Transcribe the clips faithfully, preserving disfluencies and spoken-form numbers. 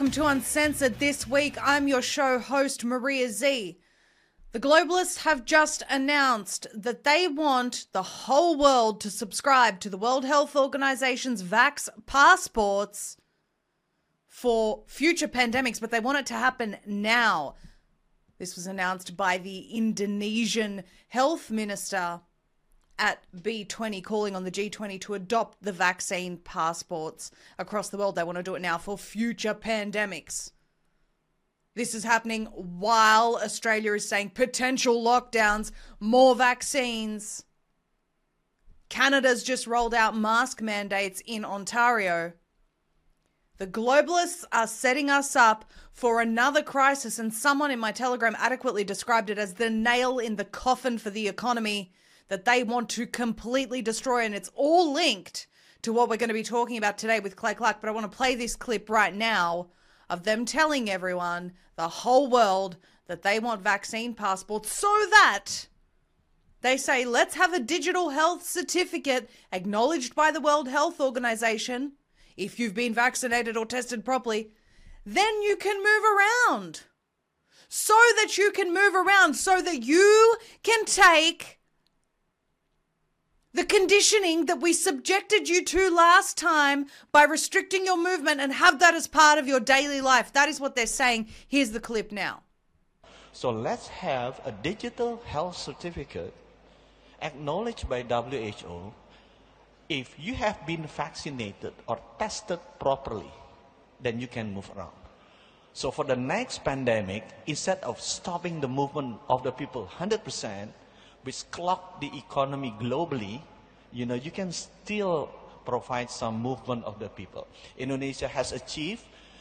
welcome to Uncensored this week. I'm your show host, Maria Z. The globalists have just announced that they want the whole world to subscribe to the World Health Organization's vax passports for future pandemics, but they want it to happen now. This was announced by the Indonesian health minister at B twenty, calling on the G twenty to adopt the vaccine passports across the world. They want to do it now for future pandemics. This is happening while Australia is saying potential lockdowns, more vaccines. Canada's just rolled out mask mandates in Ontario. The globalists are setting us up for another crisis, and someone in my Telegram adequately described it as the nail in the coffin for the economy that they want to completely destroy, and it's all linked to what we're going to be talking about today with Clay Clark. But I want to play this clip right now of them telling everyone, the whole world, that they want vaccine passports so that they say, let's have a digital health certificate acknowledged by the World Health Organization. If you've been vaccinated or tested properly, then you can move around. So that you can move around, so that you can take the conditioning that we subjected you to last time by restricting your movement and have that as part of your daily life. That is what they're saying. Here's the clip now. So let's have a digital health certificate acknowledged by W H O. If you have been vaccinated or tested properly, then you can move around. So for the next pandemic, instead of stopping the movement of the people one hundred percent, which clogged the economy globally, you know, you can still provide some movement of the people. Indonesia has achieved,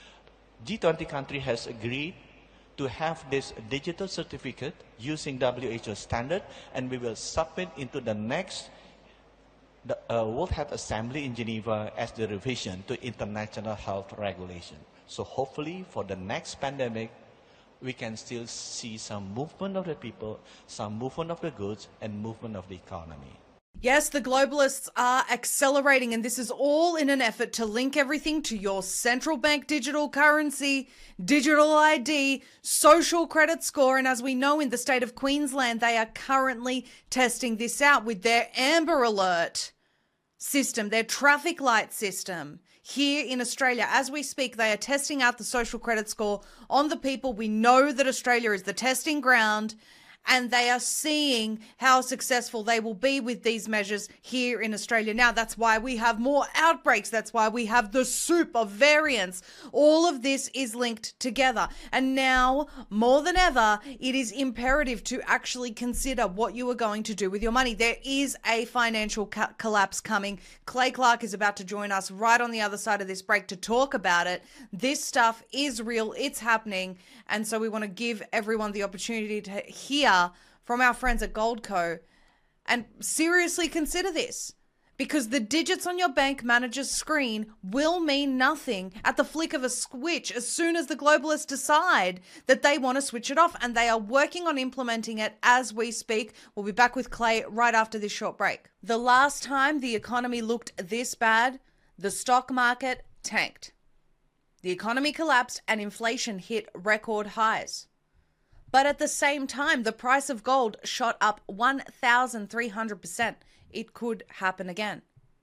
G twenty country has agreed to have this digital certificate using W H O standard, and we will submit into the next the, uh, World Health Assembly in Geneva as the revision to international health regulation. So hopefully for the next pandemic, we can still see some movement of the people, some movement of the goods, and movement of the economy. Yes, the globalists are accelerating, and this is all in an effort to link everything to your central bank digital currency, digital I D, social credit score. And as we know, in the state of Queensland, they are currently testing this out with their Amber Alert system, their traffic light system. Here in Australia, as we speak, they are testing out the social credit score on the people. We know that Australia is the testing ground, and they are seeing how successful they will be with these measures here in Australia. Now, that's why we have more outbreaks. That's why we have the soup of variants. All of this is linked together. And now, more than ever, it is imperative to actually consider what you are going to do with your money. There is a financial co- collapse coming. Clay Clark is about to join us right on the other side of this break to talk about it. This stuff is real. It's happening. And so we want to give everyone the opportunity to hear from our friends at Goldco and seriously consider this, because the digits on your bank manager's screen will mean nothing at the flick of a switch as soon as the globalists decide that they want to switch it off, and they are working on implementing it as we speak. We'll be back with Clay right after this short break. The last time the economy looked this bad, the stock market tanked. The economy collapsed and inflation hit record highs. But at the same time, the price of gold shot up one thousand three hundred percent. It could happen again.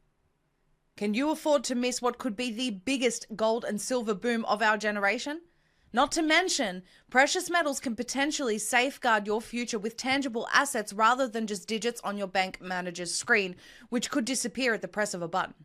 Can you afford to miss what could be the biggest gold and silver boom of our generation? Not to mention, precious metals can potentially safeguard your future with tangible assets rather than just digits on your bank manager's screen, which could disappear at the press of a button.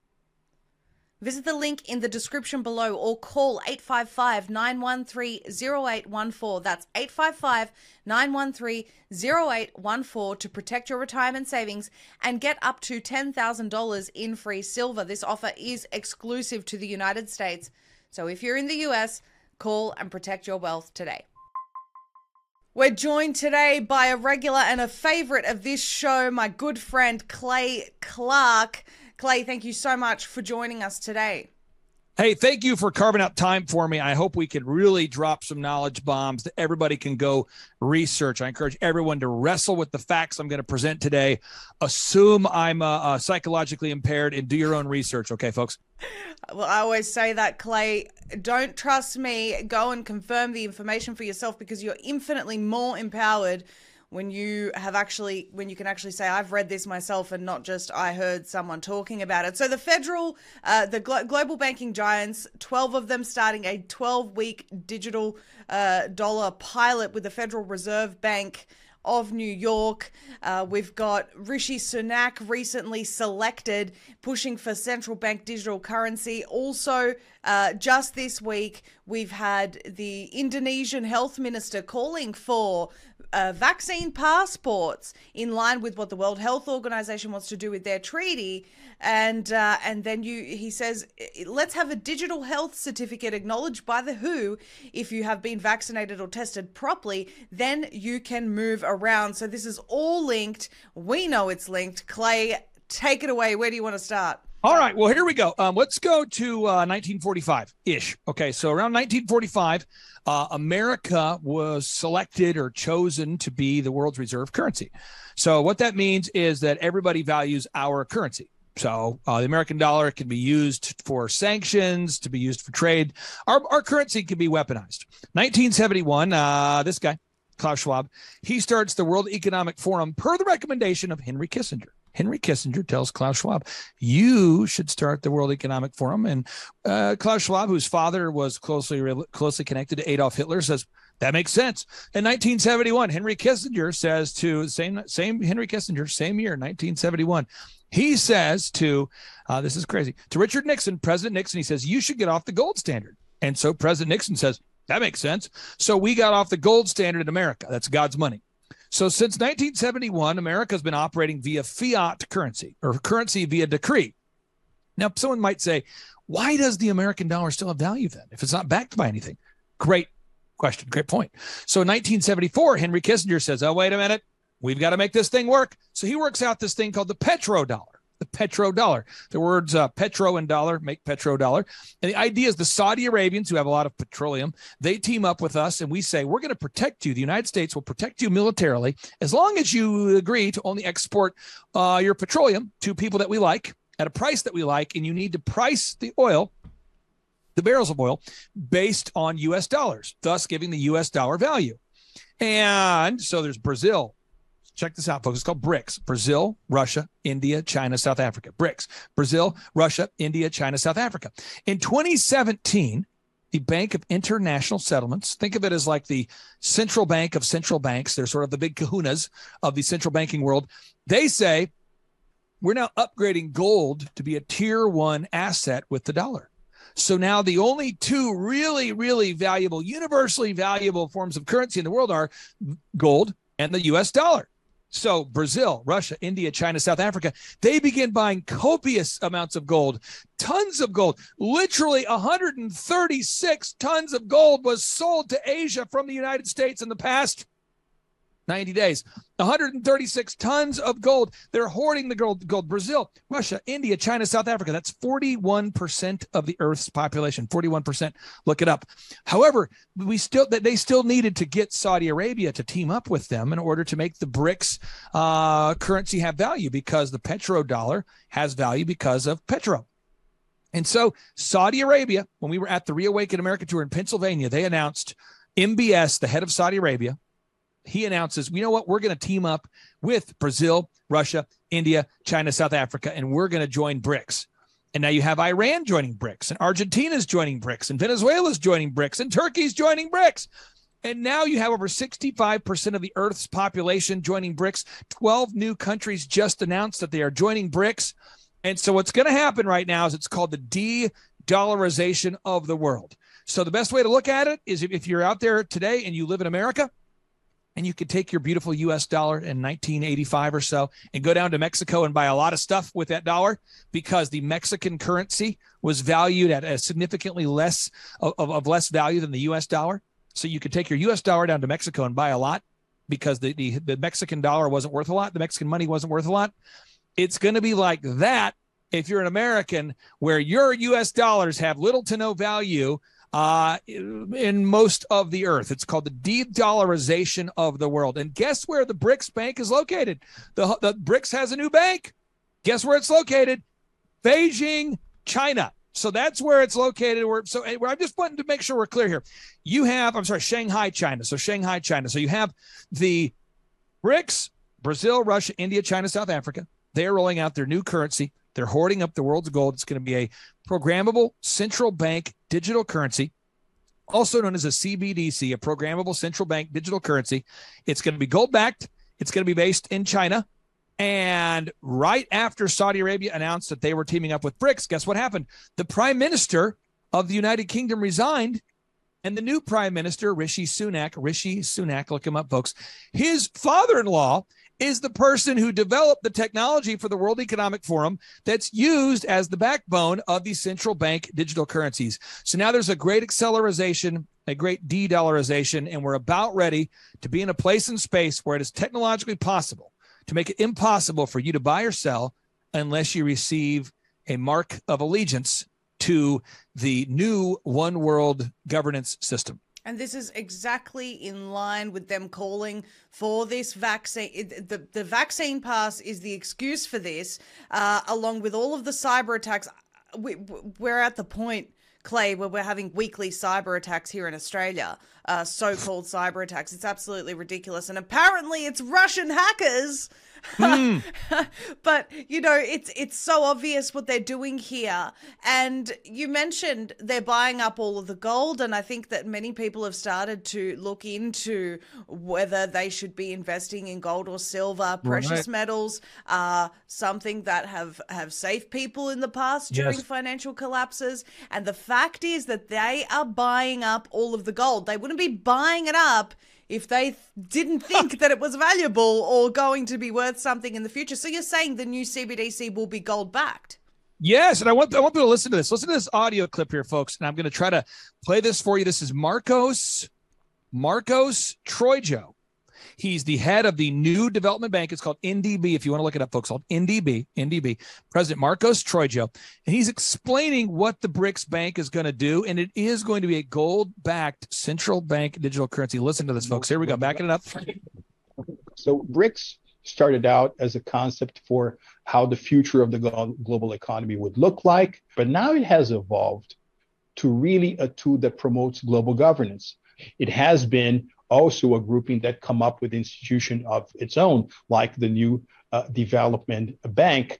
Visit the link in the description below or call eight five five, nine one three, zero eight one four. That's eight five five, nine one three, zero eight one four to protect your retirement savings and get up to ten thousand dollars in free silver. This offer is exclusive to the United States. So if you're in the U S, call and protect your wealth today. We're joined today by a regular and a favorite of this show, my good friend Clay Clark. Clay, thank you so much for joining us today. Hey, thank you for carving out time for me. I hope we can really drop some knowledge bombs that everybody can go research. I encourage everyone to wrestle with the facts I'm going to present today. Assume I'm uh, uh, psychologically impaired and do your own research. Okay, folks? Well, I always say that, Clay. Don't trust me. Go and confirm the information for yourself, because you're infinitely more empowered when you have actually, when you can actually say, I've read this myself and not just I heard someone talking about it. So the federal, uh, the glo- global banking giants, twelve of them starting a twelve-week digital uh, dollar pilot with the Federal Reserve Bank of New York. Uh, we've got Rishi Sunak recently selected, pushing for central bank digital currency. Also, uh, just this week, we've had the Indonesian health minister calling for uh, vaccine passports in line with what the World Health Organization wants to do with their treaty. And uh, and then you he says, let's have a digital health certificate acknowledged by the W H O. If you have been vaccinated or tested properly, then you can move around. So this is all linked. We know it's linked. Clay, take it away. Where do you want to start? All right. Well, here we go. Um, let's go to uh, nineteen forty-five-ish. Okay, so around nineteen forty-five, uh, America was selected or chosen to be the world's reserve currency. So what that means is that everybody values our currency. So uh, the American dollar can be used for sanctions, to be used for trade. Our, our currency can be weaponized. nineteen seventy-one, uh, this guy, Klaus Schwab, he starts the World Economic Forum per the recommendation of Henry Kissinger. Henry Kissinger tells Klaus Schwab, you should start the World Economic Forum. And uh, Klaus Schwab, whose father was closely closely connected to Adolf Hitler, says, that makes sense. In nineteen seventy-one, Henry Kissinger says to, same, same Henry Kissinger, same year, nineteen seventy-one, he says to, uh, this is crazy, to Richard Nixon, President Nixon, he says, you should get off the gold standard. And so President Nixon says, that makes sense. So we got off the gold standard in America. That's God's money. So since nineteen seventy-one, America has been operating via fiat currency, or currency via decree. Now, someone might say, why does the American dollar still have value then, if it's not backed by anything? Great question. Great point. So in nineteen seventy-four, Henry Kissinger says, oh, wait a minute. We've got to make this thing work. So he works out this thing called the petrodollar. The petrodollar. The words uh, petro and dollar make petrodollar. And the idea is the Saudi Arabians, who have a lot of petroleum, they team up with us and we say, we're going to protect you. The United States will protect you militarily as long as you agree to only export uh, your petroleum to people that we like at a price that we like. And you need to price the oil, the barrels of oil, based on U S dollars, thus giving the U S dollar value. And so there's Brazil. Check this out, folks. It's called BRICS. Brazil, Russia, India, China, South Africa. BRICS. Brazil, Russia, India, China, South Africa. In twenty seventeen, the Bank of International Settlements, think of it as like the central bank of central banks. They're sort of the big kahunas of the central banking world. They say, we're now upgrading gold to be a tier one asset with the dollar. So now the only two really, really valuable, universally valuable forms of currency in the world are gold and the U S dollar. So Brazil, Russia, India, China, South Africa, they begin buying copious amounts of gold, tons of gold. Literally one hundred thirty-six tons of gold was sold to Asia from the United States in the past ninety days. one hundred thirty-six tons of gold. They're hoarding the gold. gold. Brazil, Russia, India, China, South Africa. That's forty-one percent of the Earth's population. forty-one percent. Look it up. However, we still they still needed to get Saudi Arabia to team up with them in order to make the BRICS uh, currency have value, because the petrodollar has value because of petro. And so Saudi Arabia, when we were at the Reawaken America tour in Pennsylvania, they announced, M B S, the head of Saudi Arabia, he announces, you know what, we're going to team up with Brazil, Russia, India, China, South Africa, and we're going to join BRICS. And now you have Iran joining BRICS, and Argentina's joining BRICS, and Venezuela's joining BRICS, and Turkey's joining BRICS. And now you have over sixty-five percent of the Earth's population joining BRICS. twelve new countries just announced that they are joining BRICS. And so what's going to happen right now is it's called the de-dollarization of the world. So the best way to look at it is if, if you're out there today and you live in America, and you could take your beautiful U S dollar in nineteen eighty-five or so and go down to Mexico and buy a lot of stuff with that dollar, because the Mexican currency was valued at a significantly less of, of less value than the U S dollar. So you could take your U S dollar down to Mexico and buy a lot because the, the, the Mexican dollar wasn't worth a lot. The Mexican money wasn't worth a lot. It's going to be like that if you're an American, where your U S dollars have little to no value uh, in most of the earth. It's called the de-dollarization of the world. And guess where the BRICS Bank is located? The, the BRICS has a new bank. Guess where it's located? Beijing, China. So that's where it's located. Where, so I'm just wanting to make sure we're clear here. You have, I'm sorry, Shanghai, China. So Shanghai, China. So you have the BRICS, Brazil, Russia, India, China, South Africa. They're rolling out their new currency. They're hoarding up the world's gold. It's going to be a programmable central bank digital currency, also known as a C B D C, a programmable central bank digital currency. It's going to be gold-backed. It's going to be based in China. And right after Saudi Arabia announced that they were teaming up with BRICS, guess what happened? The prime minister of the United Kingdom resigned, and the new prime minister, Rishi Sunak, Rishi Sunak, look him up, folks, his father-in-law is the person who developed the technology for the World Economic Forum that's used as the backbone of these central bank digital currencies. So now there's a great acceleration, a great de-dollarization, and we're about ready to be in a place and space where it is technologically possible to make it impossible for you to buy or sell unless you receive a mark of allegiance to the new one world governance system. And this is exactly in line with them calling for this vaccine. The, the vaccine pass is the excuse for this, uh, along with all of the cyber attacks. We, we're at the point, Clay, where we're having weekly cyber attacks here in Australia, uh, so-called cyber attacks. It's absolutely ridiculous. And apparently it's Russian hackers. Mm. But, you know, it's it's so obvious what they're doing here. And you mentioned they're buying up all of the gold. And I think that many people have started to look into whether they should be investing in gold or silver. Precious right. metals are something that have, have saved people in the past during yes. financial collapses. And the fact is that they are buying up all of the gold. They wouldn't be buying it up if they didn't think that it was valuable or going to be worth something in the future. So you're saying the new C B D C will be gold-backed? Yes, and I want I want people to listen to this. Listen to this audio clip here, folks, and I'm going to try to play this for you. This is Marcos, Marcos Troijo. He's the head of the new development bank. It's called N D B, if you want to look it up, folks. Called N D B, N D B. President Marcos Troijo. And he's explaining what the BRICS Bank is going to do, and it is going to be a gold-backed central bank digital currency. Listen to this, folks. Here we go. Backing it up. So BRICS started out as a concept for how the future of the global economy would look like, but now it has evolved to really a tool that promotes global governance. It has been also a grouping that come up with institution of its own, like the new uh, development bank.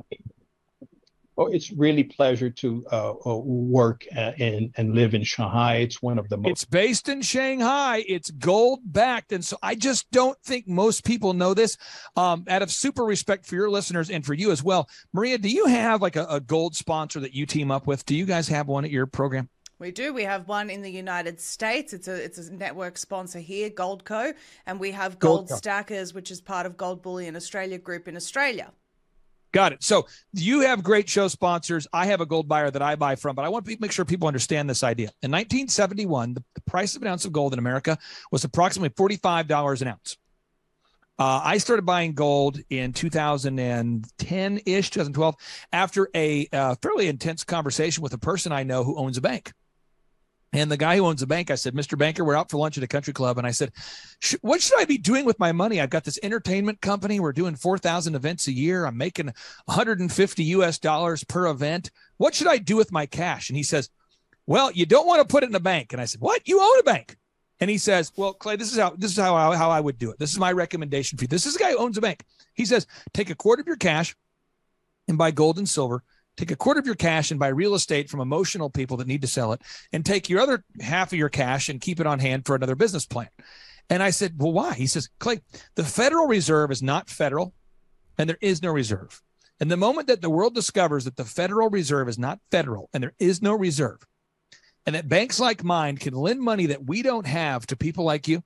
Oh, it's really pleasure to uh, work and, and live in Shanghai. It's one of the most. It's based in Shanghai. It's gold backed. And so I just don't think most people know this. Um, out of super respect for your listeners and for you as well, Maria, do you have like a, a gold sponsor that you team up with? Do you guys have one at your program? We do. We have one in the United States. It's a it's a network sponsor here, Goldco, and we have Gold Goldco. Stackers, which is part of Gold Bullion Australia Group in Australia. Got it. So you have great show sponsors. I have a gold buyer that I buy from, but I want to make sure people understand this idea. In nineteen seventy-one, the, the price of an ounce of gold in America was approximately forty-five dollars an ounce. Uh, I started buying gold in two thousand ten-ish, twenty twelve, after a uh, fairly intense conversation with a person I know who owns a bank. And the guy who owns the bank, I said, Mister Banker, we're out for lunch at a country club. And I said, what should I be doing with my money? I've got this entertainment company. We're doing four thousand events a year. I'm making one hundred fifty U S dollars per event. What should I do with my cash? And he says, well, you don't want to put it in a bank. And I said, what? You own a bank. And he says, well, Clay, this is how this is how I, how I would do it. This is my recommendation for you. This is a guy who owns a bank. He says, take a quarter of your cash and buy gold and silver. Take a quarter of your cash and buy real estate from emotional people that need to sell it, and take your other half of your cash and keep it on hand for another business plan. And I said, well, why? He says, Clay, the Federal Reserve is not federal, and there is no reserve. And the moment that the world discovers that the Federal Reserve is not federal and there is no reserve, and that banks like mine can lend money that we don't have to people like you,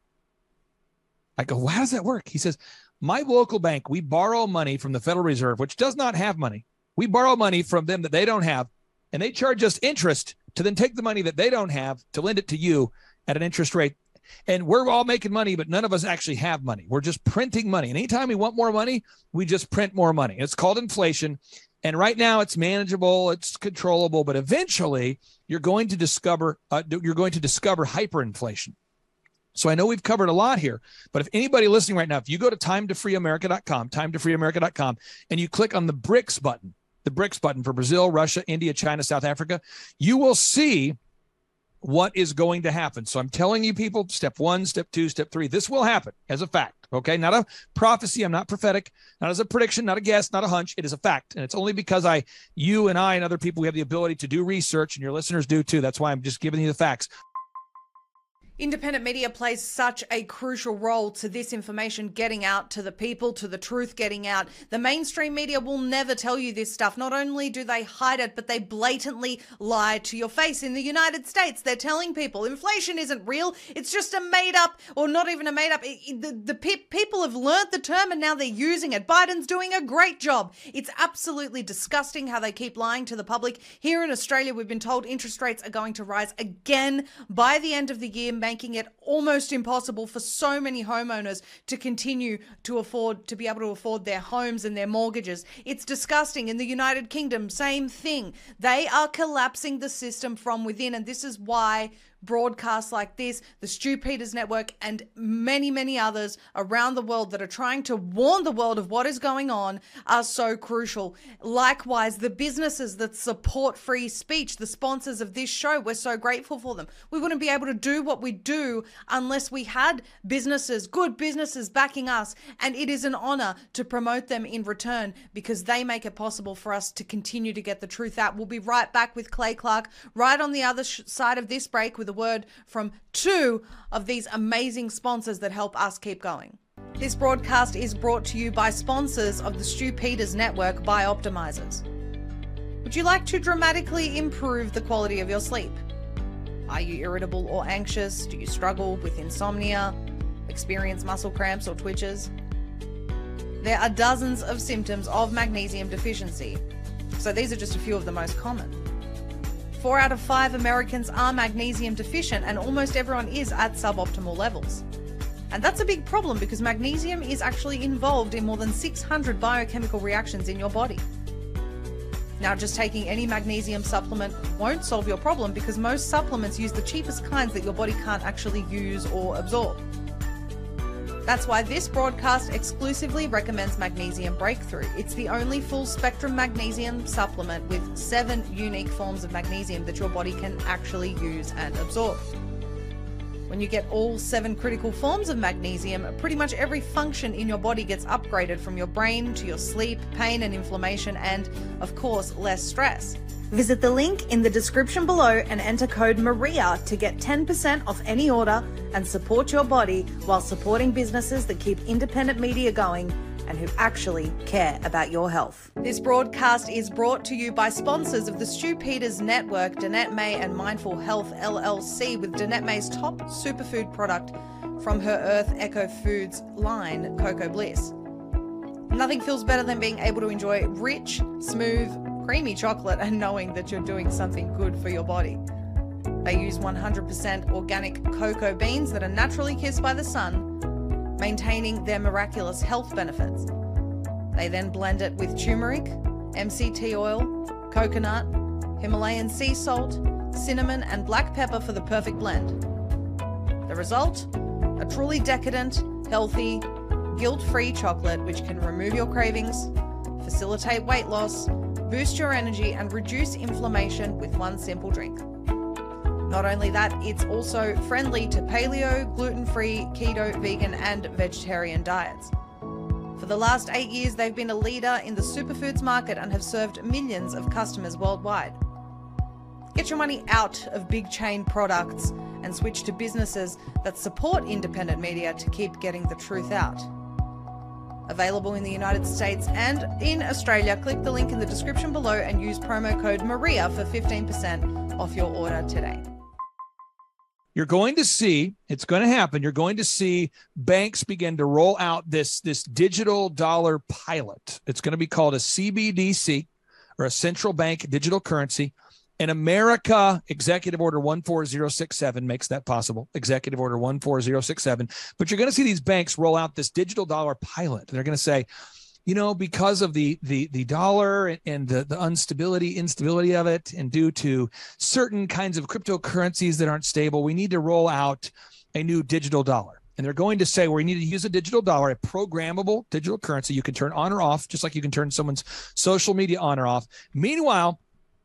I go, well, how does that work? He says, my local bank, we borrow money from the Federal Reserve, which does not have money. We borrow money from them that they don't have, and they charge us interest to then take the money that they don't have to lend it to you at an interest rate. And we're all making money, but none of us actually have money. We're just printing money. And anytime we want more money, we just print more money. It's called inflation. And right now it's manageable, it's controllable, but eventually you're going to discover uh, you're going to discover hyperinflation. So I know we've covered a lot here, but if anybody listening right now, if you go to time to free america dot com, time to free america dot com, and you click on the BRICS button, the BRICS button for Brazil, Russia, India, China, South Africa, you will see what is going to happen. So I'm telling you people, step one, step two, step three, this will happen as a fact. Okay. Not a prophecy. I'm not prophetic, not as a prediction, not a guess, not a hunch. It is a fact. And it's only because I, you and I and other people, we have the ability to do research, and your listeners do too. That's why I'm just giving you the facts. Independent media plays such a crucial role to this information getting out to the people, to the truth getting out. The mainstream media will never tell you this stuff. Not only do they hide it, but they blatantly lie to your face. In the United States, they're telling people inflation isn't real. It's just a made up, or not even a made up. It, it, the the pe- people have learned the term and now they're using it. Biden's doing a great job. It's absolutely disgusting how they keep lying to the public. Here in Australia, we've been told interest rates are going to rise again by the end of the year, making it almost impossible for so many homeowners to continue to afford, to be able to afford their homes and their mortgages. It's disgusting. In the United Kingdom, same thing. They are collapsing the system from within, and this is why broadcasts like this, the Stu Peters Network, and many, many others around the world that are trying to warn the world of what is going on are so crucial. Likewise, the businesses that support free speech, the sponsors of this show, we're so grateful for them. We wouldn't be able to do what we do unless we had businesses, good businesses backing us, and it is an honor to promote them in return because they make it possible for us to continue to get the truth out. We'll be right back with Clay Clark right on the other sh- side of this break with a word from two of these amazing sponsors that help us keep going. This broadcast is brought to you by sponsors of the Stu Peters Network by Optimizers. Would you like to dramatically improve the quality of your sleep? Are you irritable or anxious? Do you struggle with insomnia, experience muscle cramps or twitches? There are dozens of symptoms of magnesium deficiency, so these are just a few of the most common. Four out of five Americans are magnesium deficient, and almost everyone is at suboptimal levels. And that's a big problem because magnesium is actually involved in more than six hundred biochemical reactions in your body. Now, just taking any magnesium supplement won't solve your problem because most supplements use the cheapest kinds that your body can't actually use or absorb. That's why this broadcast exclusively recommends Magnesium Breakthrough. It's the only full-spectrum magnesium supplement with seven unique forms of magnesium that your body can actually use and absorb. When you get all seven critical forms of magnesium, pretty much every function in your body gets upgraded, from your brain to your sleep, pain and inflammation, and, of course, less stress. Visit the link in the description below and enter code MARIA to get ten percent off any order and support your body while supporting businesses that keep independent media going and who actually care about your health. This broadcast is brought to you by sponsors of the Stu Peters Network, Danette May and Mindful Health L L C, with Danette May's top superfood product from her Earth Eco Foods line, Cocoa Bliss. Nothing feels better than being able to enjoy rich, smooth, creamy chocolate and knowing that you're doing something good for your body. They use one hundred percent organic cocoa beans that are naturally kissed by the sun, maintaining their miraculous health benefits. They then blend it with turmeric, M C T oil, coconut, Himalayan sea salt, cinnamon, and black pepper for the perfect blend. The result? A truly decadent, healthy, guilt-free chocolate which can remove your cravings, facilitate weight loss, boost your energy, and reduce inflammation with one simple drink. Not only that, it's also friendly to paleo, gluten-free, keto, vegan, and vegetarian diets. For the last eight years, they've been a leader in the superfoods market and have served millions of customers worldwide. Get your money out of big chain products and switch to businesses that support independent media to keep getting the truth out. Available in the United States and in Australia, click the link in the description below and use promo code MARIA for fifteen percent off your order today. You're going to see, it's going to happen, you're going to see banks begin to roll out this, this digital dollar pilot. It's going to be called a C B D C, or a central bank digital currency. In America, Executive Order one four zero six seven makes that possible. Executive Order one four zero six seven. But you're going to see these banks roll out this digital dollar pilot. They're going to say, you know, because of the the the dollar and the, the instability, instability of it, and due to certain kinds of cryptocurrencies that aren't stable, we need to roll out a new digital dollar. And they're going to say, well, we need to use a digital dollar, a programmable digital currency you can turn on or off, just like you can turn someone's social media on or off. Meanwhile,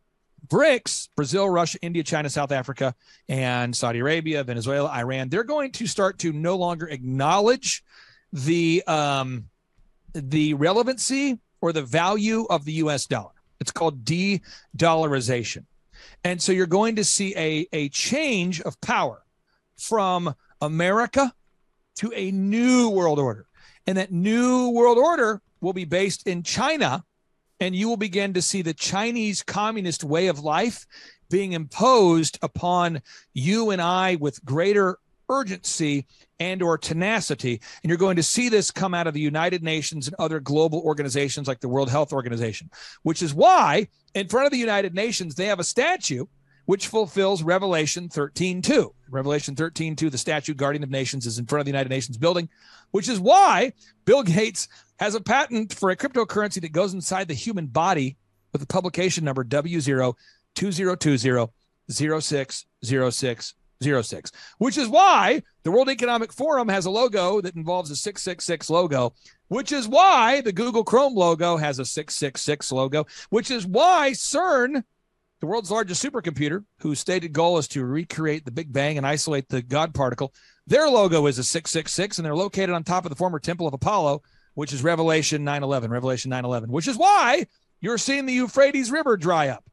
BRICS, Brazil, Russia, India, China, South Africa, and Saudi Arabia, Venezuela, Iran, they're going to start to no longer acknowledge the um, the relevancy or the value of the U S dollar. It's called de-dollarization. And so you're going to see a, a change of power from America to a new world order. And that new world order will be based in China, and you will begin to see the Chinese communist way of life being imposed upon you and I with greater urgency and or tenacity. And you're going to see this come out of the United Nations and other global organizations like the World Health Organization, which is why in front of the United Nations, they have a statue which fulfills Revelation thirteen two. Revelation thirteen two, the statue guardian of nations, is in front of the United Nations building, which is why Bill Gates has a patent for a cryptocurrency that goes inside the human body with the publication number W zero two zero two zero zero six zero six zero six, which is why the World Economic Forum has a logo that involves a six six six logo, which is why the Google Chrome logo has a six six six logo, which is why CERN, the world's largest supercomputer, whose stated goal is to recreate the Big Bang and isolate the God particle, their logo is a six six six, and they're located on top of the former Temple of Apollo, which is Revelation nine eleven, Revelation nine eleven, which is why you're seeing the Euphrates River dry up.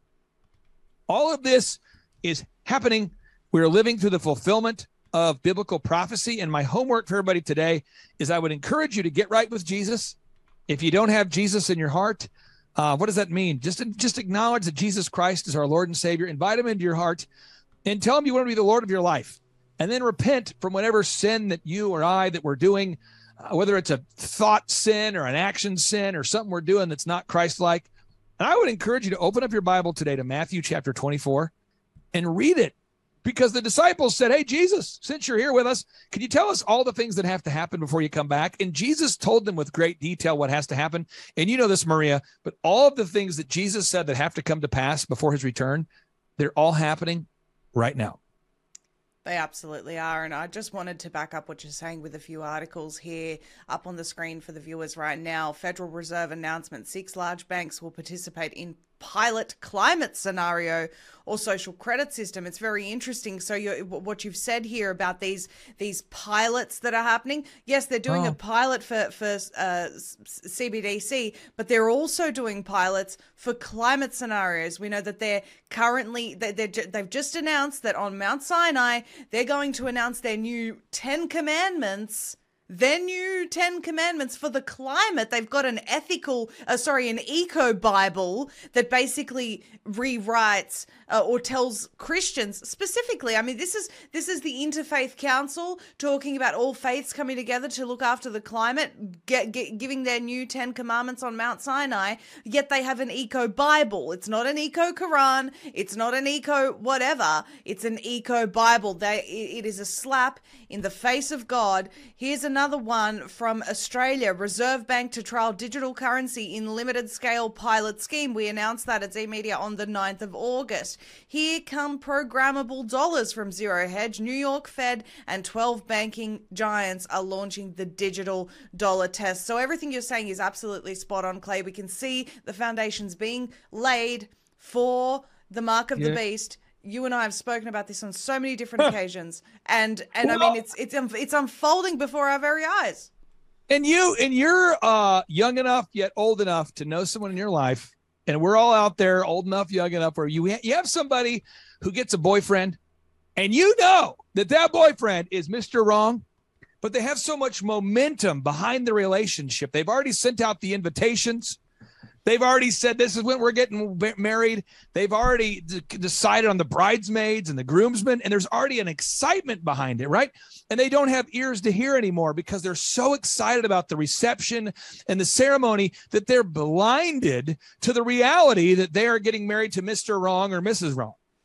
All of this is happening. We're living through the fulfillment of biblical prophecy, and my homework for everybody today is I would encourage you to get right with Jesus. If you don't have Jesus in your heart, uh, what does that mean? Just, just acknowledge that Jesus Christ is our Lord and Savior. Invite him into your heart and tell him you want to be the Lord of your life. And then repent from whatever sin that you or I that we're doing, uh, whether it's a thought sin or an action sin or something we're doing that's not Christ-like. And I would encourage you to open up your Bible today to Matthew chapter twenty-four and read it. Because the disciples said, hey, Jesus, since you're here with us, can you tell us all the things that have to happen before you come back? And Jesus told them with great detail what has to happen. And you know this, Maria, but all of the things that Jesus said that have to come to pass before his return, they're all happening right now. They absolutely are. And I just wanted to back up what you're saying with a few articles here up on the screen for the viewers right now. Federal Reserve announcement, six large banks will participate in pilot climate scenario or social credit system. It's very interesting. So you, what you've said here about these these pilots that are happening, yes, they're doing oh. a pilot for, for uh, C B D C, but they're also doing pilots for climate scenarios. We know that they're currently, they're, they're, they've just announced that on Mount Sinai, they're going to announce their new Ten Commandments. Their new Ten Commandments for the climate. They've got an ethical, uh, sorry, an eco Bible that basically rewrites uh, or tells Christians specifically. I mean, this is this is the Interfaith Council talking about all faiths coming together to look after the climate, get, get, giving their new Ten Commandments on Mount Sinai. Yet they have an eco Bible. It's not an eco Quran. It's not an eco whatever. It's an eco Bible. They it, it is a slap in the face of God. Here's another. Another one from Australia, Reserve Bank to trial digital currency in limited scale pilot scheme. We announced that at Z Media on the ninth of August. Here come programmable dollars from Zero Hedge. New York Fed and twelve banking giants are launching the digital dollar test. So everything you're saying is absolutely spot on, Clay. We can see the foundations being laid for the mark of yeah. the beast. You and I have spoken about this on so many different occasions, and and well, I mean it's it's it's unfolding before our very eyes. And you and you're uh, young enough yet old enough to know someone in your life, and we're all out there old enough, young enough, where you ha- you have somebody who gets a boyfriend, and you know that that boyfriend is Mister Wrong, but they have so much momentum behind the relationship. They've already sent out the invitations. They've already said this is when we're getting married. They've already d- decided on the bridesmaids and the groomsmen, and there's already an excitement behind it, right? And they don't have ears to hear anymore because they're so excited about the reception and the ceremony that they're blinded to the reality that they are getting married to Mister Wrong or Missus Wrong.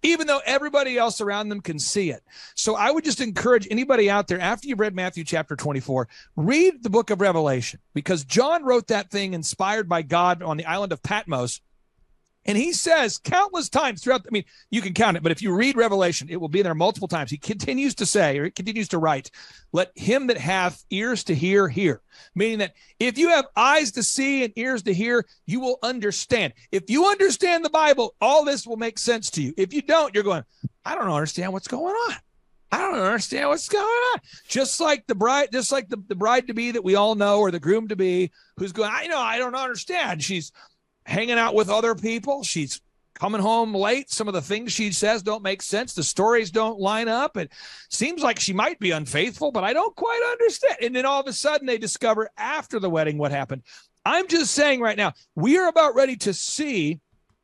even though everybody else around them can see it. So I would just encourage anybody out there, after you've read Matthew chapter twenty-four, read the book of Revelation, because John wrote that thing inspired by God on the island of Patmos. And he says countless times throughout, I mean, you can count it, but if you read Revelation, it will be there multiple times. He continues to say, or he continues to write, let him that hath ears to hear, hear. Meaning that if you have eyes to see and ears to hear, you will understand. If you understand the Bible, all this will make sense to you. If you don't, you're going, I don't understand what's going on. I don't understand what's going on. Just like the bride, just like the, the bride to be that we all know, or the groom to be, who's going, I know, I don't understand. She's hanging out with other people. She's coming home late. Some of the things she says don't make sense. The stories don't line up. It seems like she might be unfaithful, but I don't quite understand. And then all of a sudden they discover after the wedding what happened. I'm just saying right now, we are about ready to see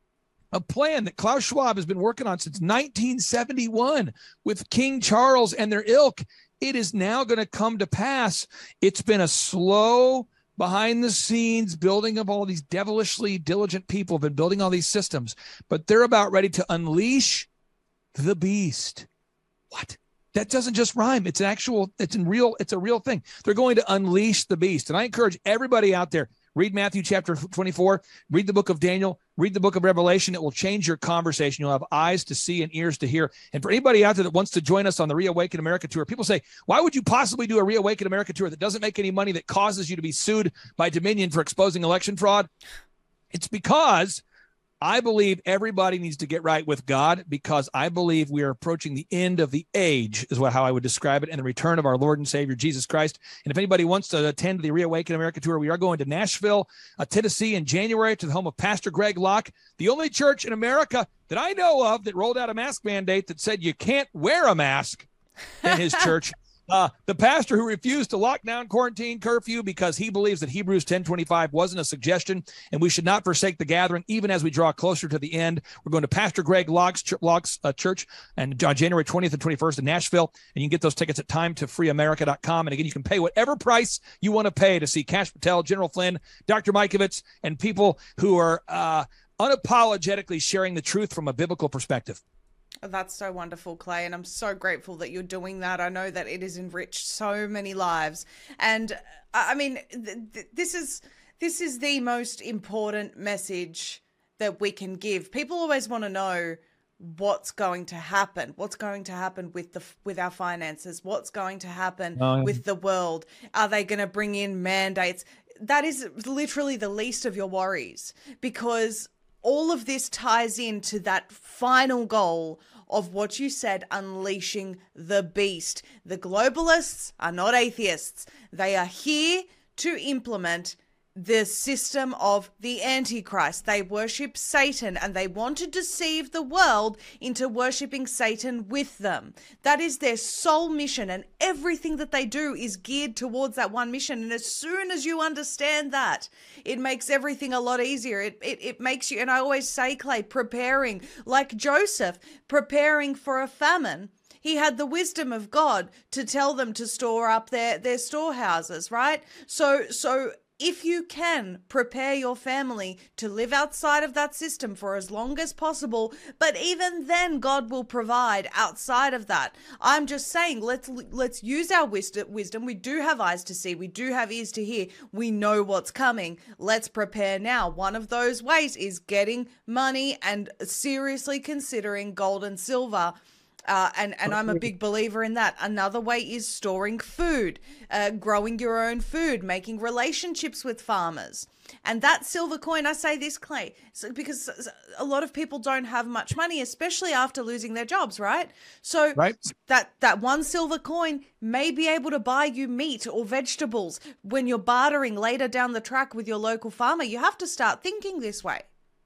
a plan that Klaus Schwab has been working on since nineteen seventy-one with King Charles and their ilk. It is now going to come to pass. It's been a slow, behind the scenes building of all these devilishly diligent people have been building all these systems, but they're about ready to unleash the beast. What? That doesn't just rhyme. It's an actual, it's in real, it's a real thing. They're going to unleash the beast. And I encourage everybody out there, read Matthew chapter twenty-four, read the book of Daniel, read the book of Revelation. It will change your conversation. You'll have eyes to see and ears to hear. And for anybody out there that wants to join us on the Reawaken America tour, people say, why would you possibly do a Reawaken America tour that doesn't make any money, that causes you to be sued by Dominion for exposing election fraud? It's because I believe everybody needs to get right with God, because I believe we are approaching the end of the age, is what how I would describe it, and the return of our Lord and Savior, Jesus Christ. And if anybody wants to attend the Reawaken America tour, we are going to Nashville, uh, Tennessee in January, to the home of Pastor Greg Locke, the only church in America that I know of that rolled out a mask mandate that said you can't wear a mask in his church. Uh, the pastor who refused to lock down quarantine curfew because he believes that Hebrews ten twenty-five wasn't a suggestion and we should not forsake the gathering even as we draw closer to the end. We're going to Pastor Greg Locke's, Locke's uh, church and on January twentieth and twenty-first in Nashville. And you can get those tickets at time to free america dot com. And again, you can pay whatever price you want to pay to see Kash Patel, General Flynn, Doctor Mikovits, and people who are uh, unapologetically sharing the truth from a biblical perspective. That's so wonderful, Clay, and I'm so grateful that you're doing that. I know that it has enriched so many lives, and I mean, th- th- this is this is the most important message that we can give. People always want to know what's going to happen, what's going to happen with the with our finances, what's going to happen oh. with the world. Are they going to bring in mandates? That is literally the least of your worries, because all of this ties into that final goal of what you said, unleashing the beast. The globalists are not atheists. They are here to implement the system of the Antichrist. They worship Satan, and they want to deceive the world into worshiping Satan with them. That is their sole mission, and everything that they do is geared towards that one mission. And as soon as you understand that, it makes everything a lot easier. It, it, it makes you, and I always say, Clay, preparing, like Joseph, preparing for a famine. He had the wisdom of God to tell them to store up their, their storehouses, right? So, so if you can prepare your family to live outside of that system for as long as possible, but even then God will provide outside of that. I'm just saying, let's let's use our wisdom. We do have eyes to see. We do have ears to hear. We know what's coming. Let's prepare now. One of those ways is getting money and seriously considering gold and silver. Uh, and, and I'm a big believer in that. Another way is storing food, uh, growing your own food, making relationships with farmers. And that silver coin, I say this, Clay, so because a lot of people don't have much money, especially after losing their jobs, right? So right. that that one silver coin may be able to buy you meat or vegetables when you're bartering later down the track with your local farmer. You have to start thinking this way.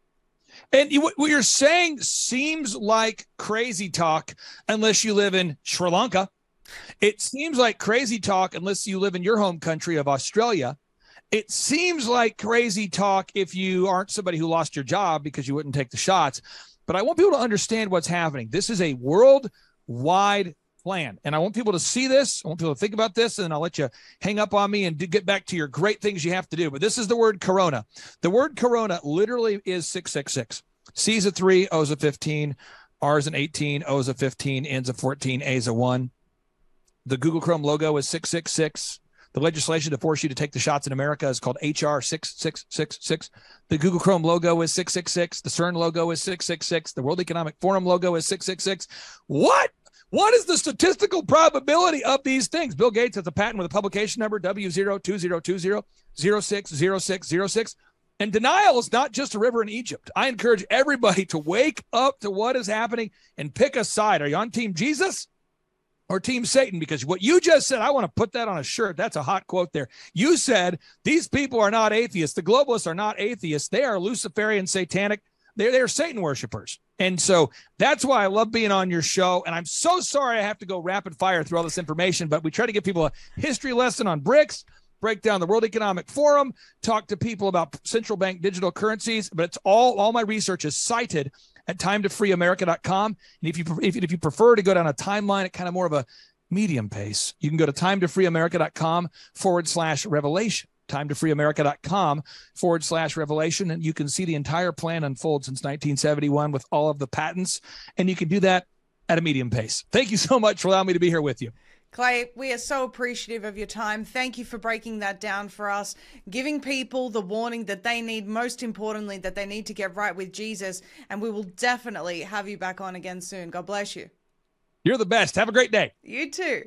And you, what you're saying seems like crazy talk unless you live in Sri Lanka. It seems like crazy talk unless you live in your home country of Australia. It seems like crazy talk if you aren't somebody who lost your job because you wouldn't take the shots. But I want people to understand what's happening. This is a worldwide plan. And I want people to see this. I want people to think about this, and then I'll let you hang up on me and do, get back to your great things you have to do. But this is the word corona. The word corona literally is six six six. C is a three, O is a fifteen, R is an eighteen, O is a fifteen, N's a fourteen, A is a one. The Google Chrome logo is six six six. The legislation to force you to take the shots in America is called H R six six six six. The Google Chrome logo is six six six. The CERN logo is six six six. The World Economic Forum logo is six six six. What? What is the statistical probability of these things? Bill Gates has a patent with a publication number W zero two zero two zero zero six zero six zero six. And denial is not just a river in Egypt. I encourage everybody to wake up to what is happening and pick a side. Are you on Team Jesus or Team Satan? Because what you just said, I want to put that on a shirt. That's a hot quote there. You said these people are not atheists. The globalists are not atheists. They are Luciferian, satanic. They're, they're Satan worshipers. And so that's why I love being on your show. And I'm so sorry I have to go rapid fire through all this information, but we try to give people a history lesson on BRICS, break down the World Economic Forum, talk to people about central bank digital currencies. But it's all, all my research is cited at time to free america dot com. And if you, if, if you prefer to go down a timeline at kind of more of a medium pace, you can go to time to free america dot com forward slash revelation. time to free america dot com forward slash revelation. And you can see the entire plan unfold since nineteen seventy-one with all of the patents. And you can do that at a medium pace. Thank you so much for allowing me to be here with you. Clay, we are so appreciative of your time. Thank you for breaking that down for us, giving people the warning that they need, most importantly, that they need to get right with Jesus. And we will definitely have you back on again soon. God bless you. You're the best. Have a great day. You too.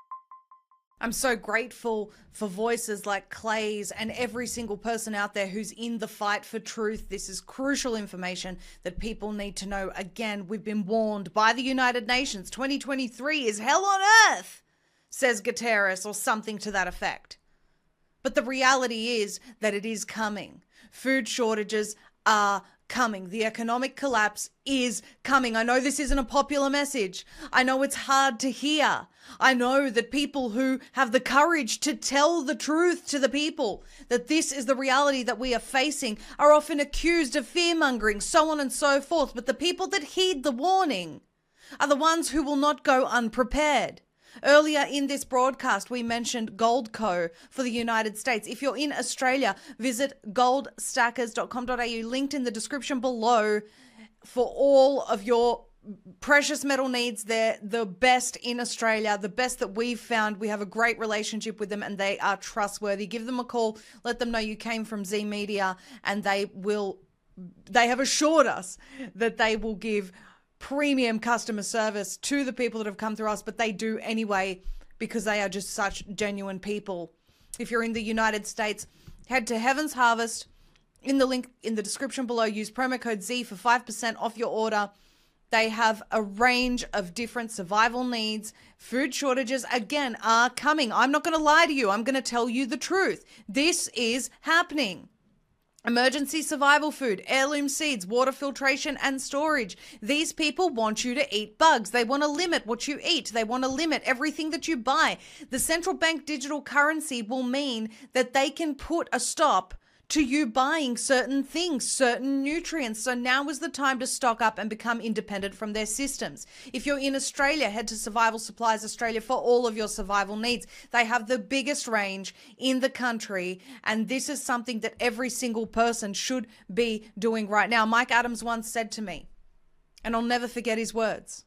I'm so grateful for voices like Clay's and every single person out there who's in the fight for truth. This is crucial information that people need to know. Again, we've been warned by the United Nations. twenty twenty-three is hell on earth, says Guterres, or something to that effect. But the reality is that it is coming. Food shortages are coming. The economic collapse is coming. I know this isn't a popular message. I know it's hard to hear. I know that people who have the courage to tell the truth to the people, that this is the reality that we are facing, are often accused of fear-mongering, so on and so forth. But the people that heed the warning are the ones who will not go unprepared. Earlier in this broadcast, we mentioned Goldco for the United States. If you're in Australia, visit gold stackers dot com dot a u, linked in the description below, for all of your precious metal needs. They're the best in Australia, the best that we've found. We have a great relationship with them and they are trustworthy. Give them a call. Let them know you came from Z Media, and they will, they have assured us that they will give premium customer service to the people that have come through us, but they do anyway because they are just such genuine people. If you're in the United States, head to Heaven's Harvest. In the link in the description below, use promo code Z for five percent off your order. They have a range of different survival needs. Food shortages, again, are coming. I'm not going to lie to you. I'm going to tell you the truth. This is happening. Emergency survival food, heirloom seeds, water filtration and storage. These people want you to eat bugs. They want to limit what you eat. They want to limit everything that you buy. The central bank digital currency will mean that they can put a stop to you buying certain things, certain nutrients. So now is the time to stock up and become independent from their systems. If you're in Australia, head to Survival Supplies Australia for all of your survival needs. They have the biggest range in the country, and this is something that every single person should be doing right now. Mike Adams once said to me, and I'll never forget his words.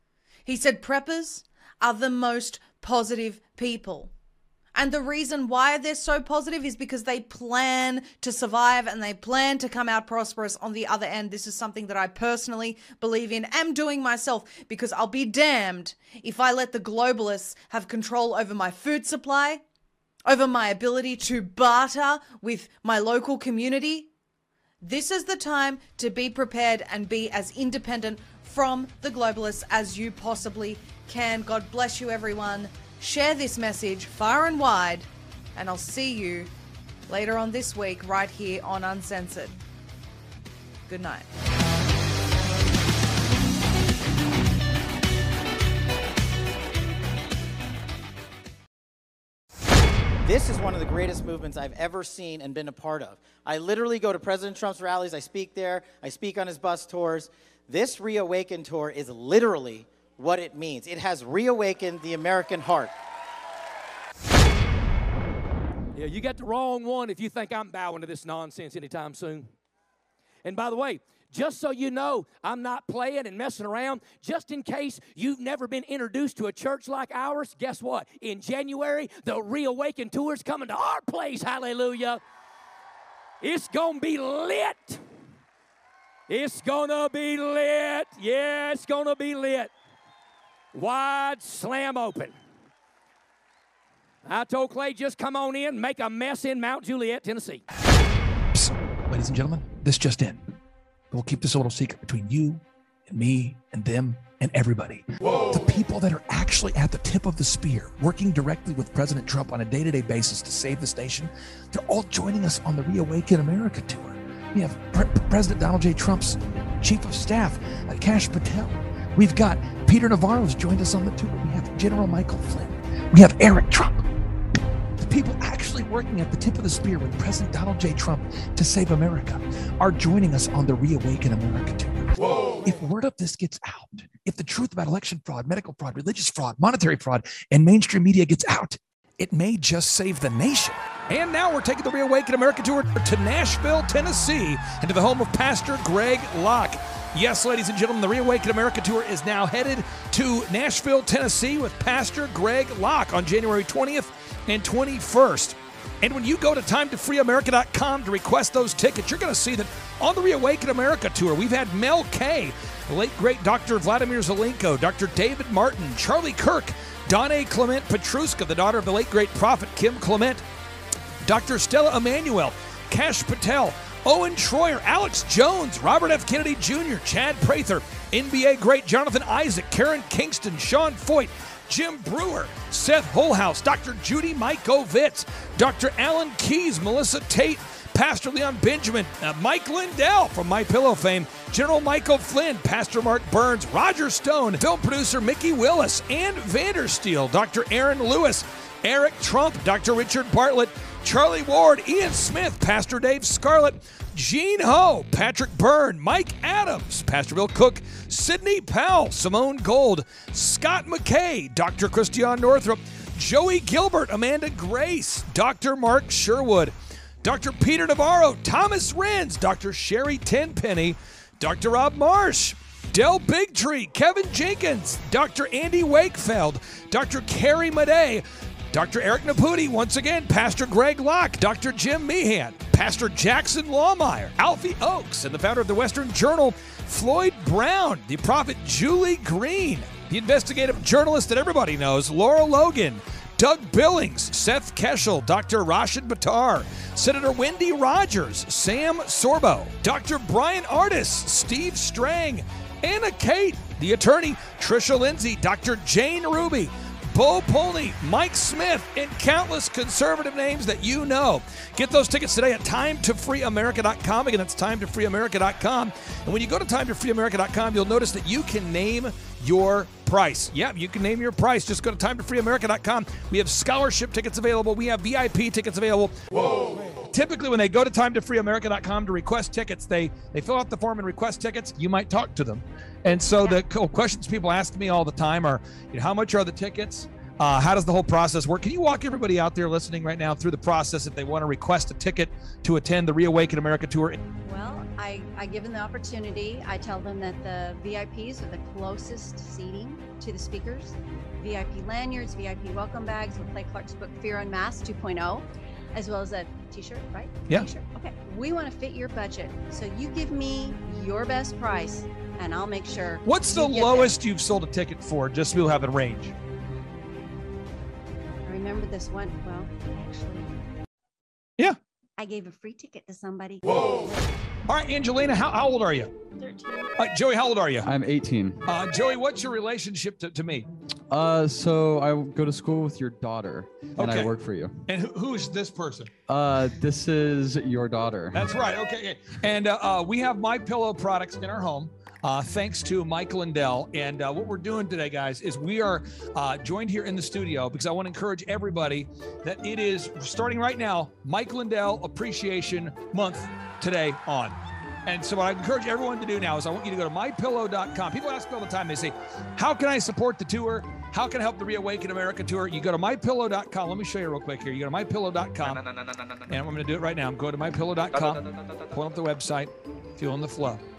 He said, preppers are the most positive people. And the reason why they're so positive is because they plan to survive and they plan to come out prosperous on the other end. This is something that I personally believe in, am doing myself, because I'll be damned if I let the globalists have control over my food supply, over my ability to barter with my local community. This is the time to be prepared and be as independent from the globalists as you possibly can. God bless you, everyone. Share this message far and wide, and I'll see you later on this week right here on Uncensored. Good night. This is one of the greatest movements I've ever seen and been a part of. I literally go to President Trump's rallies. I speak there. I speak on his bus tours. This Reawaken tour is literally what it means. It has reawakened the American heart. Yeah, you got the wrong one if you think I'm bowing to this nonsense anytime soon. And by the way, just so you know, I'm not playing and messing around. Just in case you've never been introduced to a church like ours, guess what? In January, the Reawaken Tour's coming to our place. Hallelujah. It's going to be lit. It's going to be lit. Yeah, it's going to be lit. Wide slam open. I told Clay, just come on in, make a mess in Mount Juliet, Tennessee. Psst, ladies and gentlemen, this just in. We'll keep this a little secret between you and me and them and everybody. Whoa. The people that are actually at the tip of the spear, working directly with President Trump on a day-to-day basis to save this nation, they're all joining us on the Reawaken America tour. We have Pre- President Donald J. Trump's Chief of Staff, uh, Kash Patel. We've got Peter Navarro's joined us on the tour. We have General Michael Flynn. We have Eric Trump. The people actually working at the tip of the spear with President Donald J. Trump to save America are joining us on the Reawaken America tour. Whoa. If word of this gets out, if the truth about election fraud, medical fraud, religious fraud, monetary fraud, and mainstream media gets out, it may just save the nation. And now we're taking the Reawaken America tour to Nashville, Tennessee, and to the home of Pastor Greg Locke. Yes, ladies and gentlemen, the Reawaken America tour is now headed to Nashville, Tennessee with Pastor Greg Locke on January twentieth and twenty-first. And when you go to time to free america dot com to request those tickets, you're going to see that on the Reawaken America tour, we've had Mel K, the late great Doctor Vladimir Zelenko, Doctor David Martin, Charlie Kirk, Donna Clement Petruska, the daughter of the late great prophet Kim Clement, Doctor Stella Emanuel, Kash Patel, Owen Schroyer, Alex Jones, Robert F. Kennedy Junior, Chad Prather, N B A great Jonathan Isaac, Karen Kingston, Sean Foyt, Jim Brewer, Seth Holhouse, Doctor Judy Mikovits, Doctor Alan Keyes, Melissa Tate, Pastor Leon Benjamin, uh, Mike Lindell from My Pillow fame, General Michael Flynn, Pastor Mark Burns, Roger Stone, film producer Mickey Willis, Ann Vandersteel, Doctor Aaron Lewis, Eric Trump, Doctor Richard Bartlett, Charlie Ward, Ian Smith, Pastor Dave Scarlett, Gene Ho, Patrick Byrne, Mike Adams, Pastor Bill Cook, Sidney Powell, Simone Gold, Scott McKay, Doctor Christian Northrup, Joey Gilbert, Amanda Grace, Doctor Mark Sherwood, Doctor Peter Navarro, Thomas Renz, Doctor Sherry Tenpenny, Doctor Rob Marsh, Del Bigtree, Kevin Jenkins, Doctor Andy Wakefeld, Doctor Carrie Madej, Doctor Eric Naputi, once again, Pastor Greg Locke, Doctor Jim Meehan, Pastor Jackson Lawmeyer, Alfie Oakes, and the founder of the Western Journal, Floyd Brown, the prophet Julie Green, the investigative journalist that everybody knows, Laura Logan, Doug Billings, Seth Keschel, Doctor Rashid Battar, Senator Wendy Rogers, Sam Sorbo, Doctor Brian Artis, Steve Strang, Anna Kate, the attorney, Trisha Lindsay, Doctor Jane Ruby, Bo Polney, Mike Smith, and countless conservative names that you know. Get those tickets today at time to free america dot com. Again, that's time to free america dot com. And when you go to time to free america dot com, you'll notice that you can name your price. Yep, you can name your price. Just go to time to free america dot com. We have scholarship tickets available. We have V I P tickets available. Whoa. Typically, when they go to time to free america dot com to request tickets, they, they fill out the form and request tickets. You might talk to them. And so yeah. the questions people ask me all the time are, you know, how much are the tickets? Uh, how does the whole process work? Can you walk everybody out there listening right now through the process if they want to request a ticket to attend the Reawaken America tour? Well, I, I give them the opportunity. I tell them that the V I Ps are the closest seating to the speakers. V I P lanyards, V I P welcome bags with Clay Clark's book, Fear Unmasked two point oh, as well as a t-shirt, right? Yeah. T-shirt. Okay. We want to fit your budget. So you give me your best price and I'll make sure. What's the lowest there. You've sold a ticket for? Just so we'll have a range. Remember this one? Well, actually, yeah, I gave a free ticket to somebody. Whoa! All right, Angelina, how, how old are you? thirteen. Uh, Joey, how old are you? I'm eighteen. Uh, Joey, what's your relationship to, to me? Uh, so I go to school with your daughter, and okay. I work for you. And who, who's this person? Uh, this is your daughter. That's right. Okay, and uh, uh, we have My Pillow products in our home. Uh, thanks to Mike Lindell. And uh, what we're doing today, guys, is we are uh, joined here in the studio because I want to encourage everybody that it is starting right now, Mike Lindell Appreciation Month today on. And so what I encourage everyone to do now is I want you to go to my pillow dot com. People ask me all the time, they say, how can I support the tour? How can I help the Reawaken America tour? You go to my pillow dot com. Let me show you real quick here. You go to my pillow dot com. And I'm going to do it right now. I'm going to my pillow dot com, pull up the website, feeling the flow.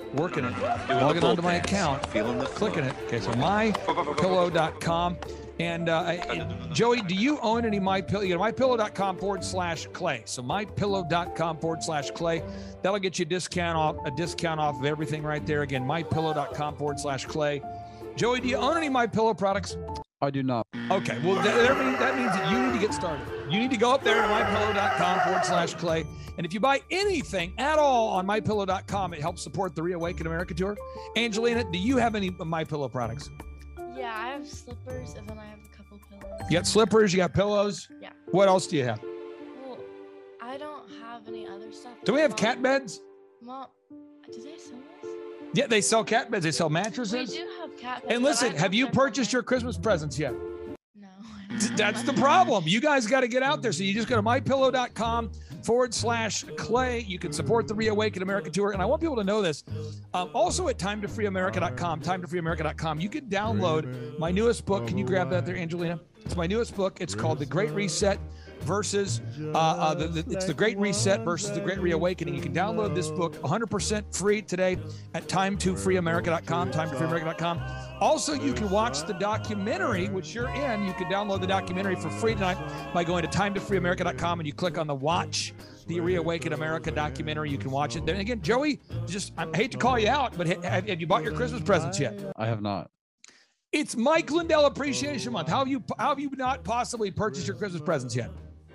working it, logging onto my account, clicking it. Okay, so my pillow dot com. And uh, I- Joey, do you own any MyPillow? You know, mypillow.com forward slash clay. So mypillow.com forward slash clay. That'll get you a discount off a discount off of everything right there. Again, mypillow.com forward slash clay. Joey, do you own any MyPillow products? I do not. Okay, well, that, that, means, that means that you need to get started. You need to go up there to mypillow.com forward slash clay. And if you buy anything at all on mypillow dot com, it helps support the Reawaken America Tour. Angelina, do you have any MyPillow products? Yeah, I have slippers and then I have a couple pillows. You got slippers, you got pillows. Yeah. What else do you have? Well, I don't have any other stuff. Do we have Mom- cat beds? Mom, do they sell this? Yeah, they sell cat beds. They sell We mattresses. do have cat beds. And but listen, I have don't you know purchased if your Christmas presents yet? No. That's the problem. You guys got to get out there. So you just go to mypillow.com forward slash clay. You can support the Reawaken America Tour. And I want people to know this. Um, also at time to free america dot com, time to free america dot com, you can download my newest book. Can you grab that there, Angelina? It's my newest book. It's called The Great Reset versus uh, uh, the, the, it's the Great Reset versus the Great Reawakening. You can download this book one hundred percent free today at time to free america dot com, time to free america dot com. Also, you can watch the documentary, which you're in. You can download the documentary for free tonight by going to time to free america dot com and you click on the watch the Reawaken America documentary. You can watch it. Then again, Joey, just I hate to call you out, but ha- have, have you bought your Christmas presents yet? I have not. It's Mike Lindell Appreciation Month. How have you how have you not possibly purchased your Christmas presents yet?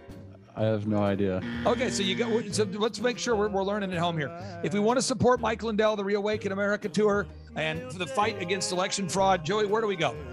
I have no idea. Okay, so you go. So let's make sure we're, we're learning at home here. If we want to support Mike Lindell, the Reawaken America Tour, and for the fight against election fraud, Joey, where do we go?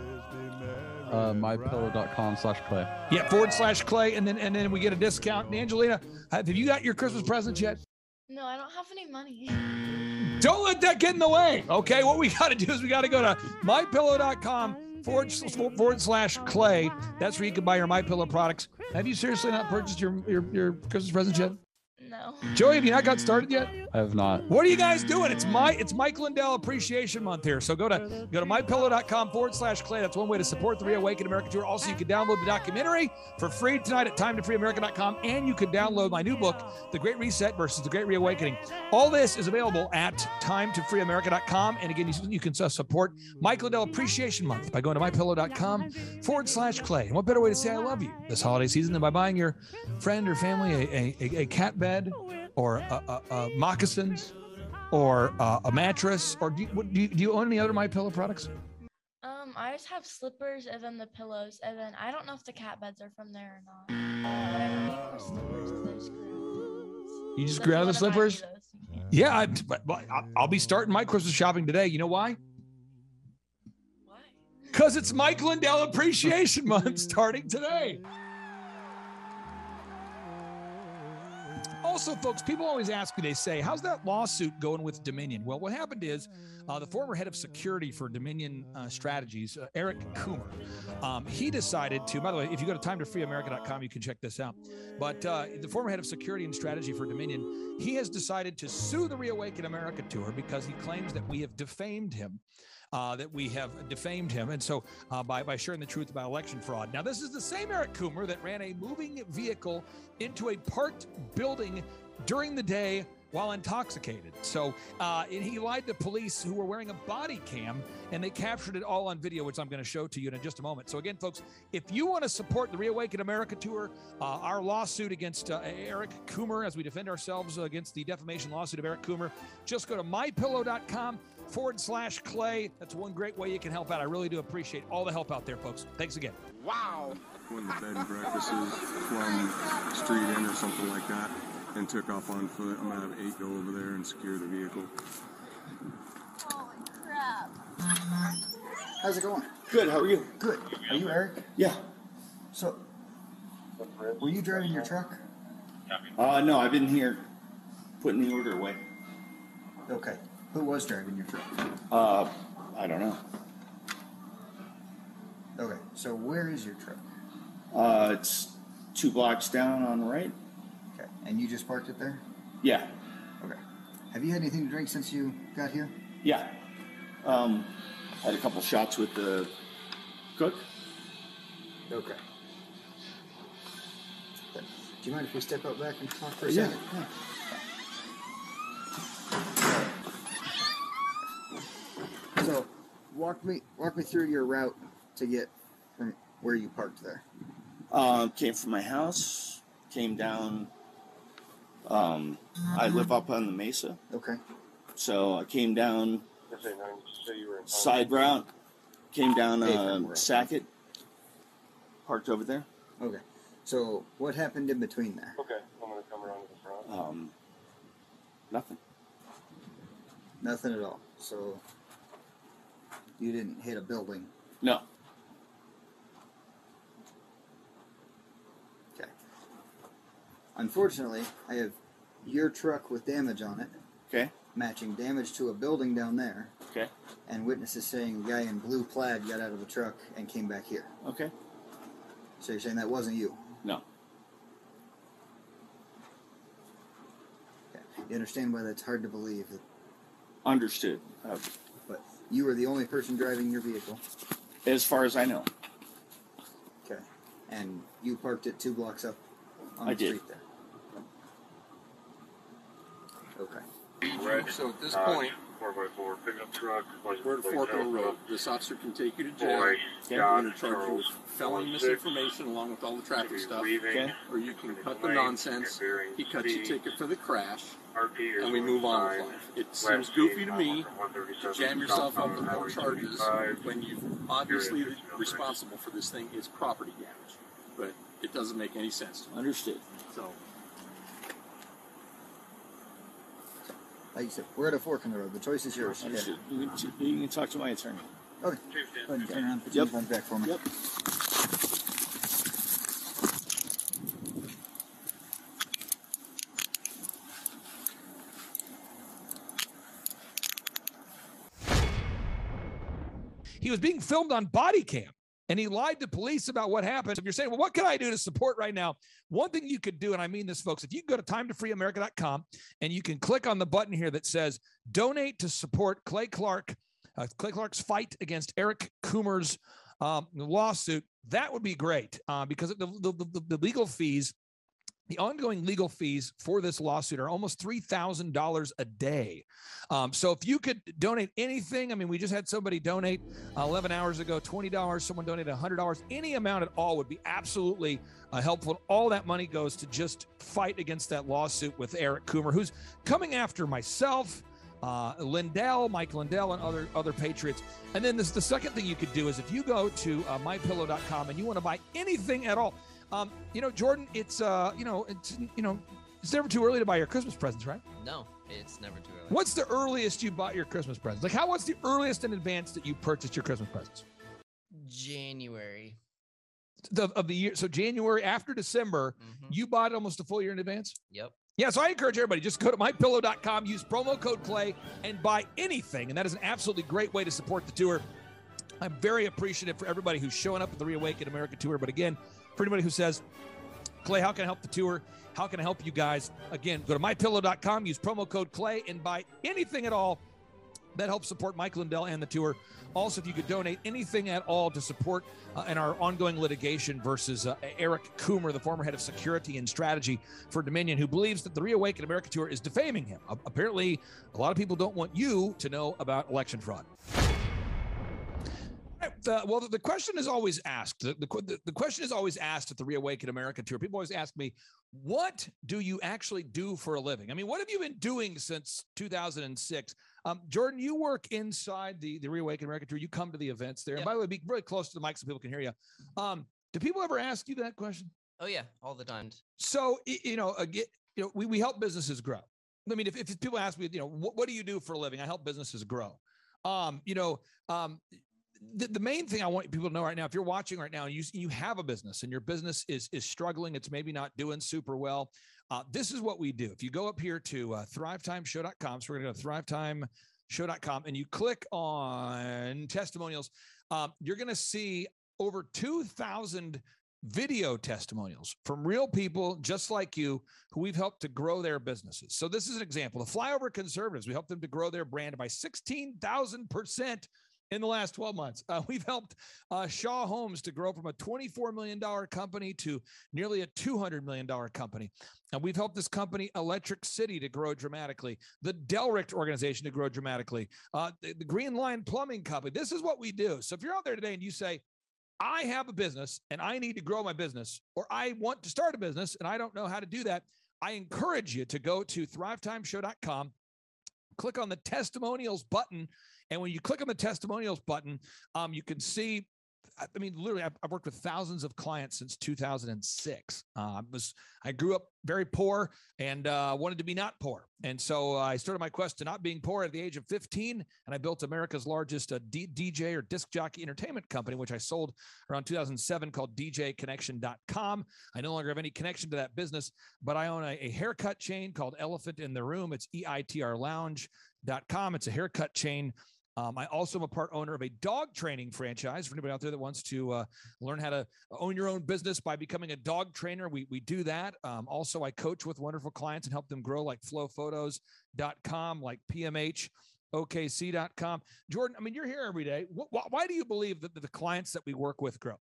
Uh, mypillow.com slash clay. Yeah, forward slash clay, and then and then we get a discount. And Angelina, have you got your Christmas presents yet? No, I don't have any money. Don't let that get in the way. Okay, what we got to do is we got to go to mypillow.com forward, forward slash clay. That's where you can buy your MyPillow products. Have you seriously not purchased your, your, your Christmas presents yet? No. Joey, have you not got started yet? I have not. What are you guys doing? It's my it's Mike Lindell Appreciation Month here. So go to go to mypillow.com forward slash clay. That's one way to support the Reawaken America Tour. Also, you can download the documentary for free tonight at time to free america dot com. And you can download my new book, The Great Reset versus the Great Reawakening. All this is available at time to free america dot com. And again, you, you can support Mike Lindell Appreciation Month by going to mypillow.com forward slash clay. And what better way to say I love you this holiday season than by buying your friend or family a, a, a cat bed, or uh, uh, uh, moccasins, or uh, a mattress, or do you, what, do you do you own any other MyPillow products? Um, I just have slippers and then the pillows, and then I don't know if the cat beds are from there or not. But I need more slippers 'cause I just grew. You just So if grew out you of the wanna buy me slippers? those, you can. Yeah, I, but, but I'll- I'll be starting my Christmas shopping today. You know why? Why? Because it's Mike Lindell Appreciation Month starting today. Also, folks, people always ask me, they say, how's that lawsuit going with Dominion? Well, what happened is uh, the former head of security for Dominion uh, Strategies, uh, Eric Coomer, um, he decided to, by the way, if you go to time to free america dot com, you can check this out. But uh, the former head of security and strategy for Dominion, he has decided to sue the Reawaken America Tour because he claims that we have defamed him. Uh, that we have defamed him, and so uh, by by sharing the truth about election fraud. Now, this is the same Eric Coomer that ran a moving vehicle into a parked building during the day while intoxicated. So uh, and he lied to police who were wearing a body cam, and they captured it all on video, which I'm going to show to you in just a moment. So again, folks, if you want to support the Reawaken America Tour, uh, our lawsuit against uh, Eric Coomer, as we defend ourselves against the defamation lawsuit of Eric Coomer, just go to mypillow.com forward slash clay. That's one great way you can help out. I really do appreciate all the help out there, folks. Thanks again. Wow. Went to bed and breakfasts from Street Inn or something like that and took off on foot. I'm going to have eight go over there and secure the vehicle. Holy crap. How's it going? Good, how are you? Good. Are you Eric? Yeah. So, were you driving your truck? Uh, no, I've been here putting the order away. Okay. Who was driving your truck? Uh, I don't know. Okay, so where is your truck? Uh, it's two blocks down on the right. Okay, and you just parked it there? Yeah. Okay. Have you had anything to drink since you got here? Yeah. Um, had a couple shots with the cook. Okay. Then, do you mind if we step out back and talk for a Yeah. second? Yeah. walk me walk me through your route to get from where you parked there. Um, came from my house, came down. Um, I live up on the mesa. Okay. So I came down side route, came down uh, Sackett, parked over there. Okay. So what happened in between there? Okay, I'm going to come around to the front. Um, nothing. Nothing at all. So you didn't hit a building? No. Okay. Unfortunately, I have your truck with damage on it. Okay. Matching damage to a building down there. Okay. And witnesses saying the guy in blue plaid got out of the truck and came back here. Okay. So you're saying that wasn't you? No. Okay. You understand why that's hard to believe? That, Understood. Uh, but you were the only person driving your vehicle? as far as I know. Okay. And you parked it two blocks up on I the did. street there? Okay. Right. So at this Uh, point, four by four pickup truck. we're at Forkville Road. This officer can take you to jail. Boy, We're John, going to charge you with Charles, felony six. misinformation along with all the traffic He's stuff. leaving. Okay. Or you can cut the lane, nonsense. and bearing He cuts your speed. ticket for the crash, R P is and we move on with fine. life. It West seems goofy to speed, me one to thirty-seven jam yourself up southbound with more Highway charges thirty-five. when you obviously Period. responsible for this thing is property damage. But it doesn't make any sense to me. Understood. So. Like you said, we're at a fork in the road. The choice is yours. Understood. You can, you can talk to my attorney. Okay. Go ahead and turn around. Put Yep. your back for me. Yep. He was being filmed on body cam, and he lied to police about what happened. If you're saying, well, what can I do to support right now? One thing you could do, and I mean this, folks, if you go to time to free america dot com and you can click on the button here that says donate to support Clay Clark, uh, Clay Clark's fight against Eric Coomer's um, lawsuit, that would be great uh, because the, the, the, the legal fees, the ongoing legal fees for this lawsuit are almost three thousand dollars a day. Um, so if you could donate anything, I mean, we just had somebody donate uh, eleven hours ago, twenty dollars, someone donated one hundred dollars, any amount at all would be absolutely uh, helpful. All that money goes to just fight against that lawsuit with Eric Coomer, who's coming after myself, uh, Lindell, Mike Lindell, and other, other patriots. And then this, the second thing you could do is if you go to uh, my pillow dot com and you want to buy anything at all, Um, you know, Jordan, it's, uh, you know, it's, you know, it's never too early to buy your Christmas presents, right? No, it's never too early. What's the earliest you bought your Christmas presents? Like, how, what's the earliest in advance that you purchased your Christmas presents? January. The, of the year. So January after December, Mm-hmm. you bought almost a full year in advance? Yep. Yeah, so I encourage everybody, just go to my pillow dot com, use promo code Clay, and buy anything. And that is an absolutely great way to support the tour. I'm very appreciative for everybody who's showing up at the Reawaken America tour. But again, for anybody who says, Clay, how can I help the tour? How can I help you guys? Again, go to my pillow dot com, use promo code Clay, and buy anything at all that helps support Mike Lindell and the tour. Also, if you could donate anything at all to support uh, in our ongoing litigation versus uh, Eric Coomer, the former head of security and strategy for Dominion, who believes that the Reawaken America tour is defaming him. Uh, apparently, a lot of people don't want you to know about election fraud. The, well, the question is always asked. The, the, the question is always asked at the Reawaken America tour. People always ask me, what do you actually do for a living? I mean, what have you been doing since two thousand six? Um, Jordan, you work inside the, the Reawaken America tour. You come to the events there. Yep. And by the way, be really close to the mic so people can hear you. Um, do people ever ask you that question? Oh yeah, all the time. So, you know, again, you know, we, we help businesses grow. I mean, if, if people ask me, you know, what, what do you do for a living? I help businesses grow. Um, you know, um, The, the main thing I want people to know right now, if you're watching right now and you, you have a business and your business is, is struggling, it's maybe not doing super well, uh, this is what we do. If you go up here to uh, thrive time show dot com, so we're going to go to thrive time show dot com and you click on testimonials, um, you're going to see over two thousand video testimonials from real people just like you who we've helped to grow their businesses. So this is an example. The Flyover Conservatives, we helped them to grow their brand by sixteen thousand percent in the last twelve months. Uh, we've helped uh, Shaw Homes to grow from a twenty-four million dollars company to nearly a two hundred million dollars company. And we've helped this company, Electric City, to grow dramatically, the Delricht organization to grow dramatically, uh, the, the Green Line Plumbing Company. This is what we do. So if you're out there today and you say, I have a business and I need to grow my business, or I want to start a business and I don't know how to do that, I encourage you to go to thrive time show dot com, click on the testimonials button. And when you click on the testimonials button, um, you can see, I mean, literally, I've, I've worked with thousands of clients since two thousand six. Uh, I was, I grew up very poor and uh, wanted to be not poor. And so uh, I started my quest to not being poor at the age of fifteen. And I built America's largest uh, D- DJ or disc jockey entertainment company, which I sold around two thousand seven, called D J connection dot com. I no longer have any connection to that business, but I own a, a haircut chain called Elephant in the Room. It's E I T R lounge dot com. It's a haircut chain. Um, I also am a part owner of a dog training franchise. For anybody out there that wants to uh, learn how to own your own business by becoming a dog trainer, we we do that. Um, also, I coach with wonderful clients and help them grow, like flow photos dot com, like P M H O K C dot com. Jordan, I mean, you're here every day. Wh- why do you believe that the clients that we work with grow?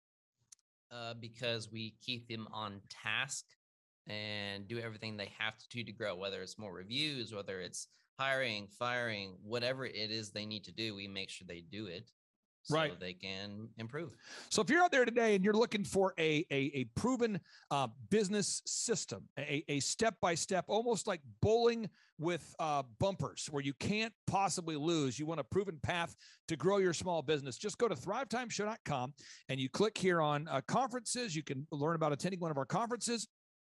Uh, because we keep them on task and do everything they have to do to grow, whether it's more reviews, whether it's hiring, firing, whatever it is they need to do, we make sure they do it so right. they can improve. So if you're out there today and you're looking for a, a, a proven uh, business system, a, a step-by-step, almost like bowling with uh, bumpers where you can't possibly lose, you want a proven path to grow your small business, just go to thrive time show dot com and you click here on uh, conferences. You can learn about attending one of our conferences.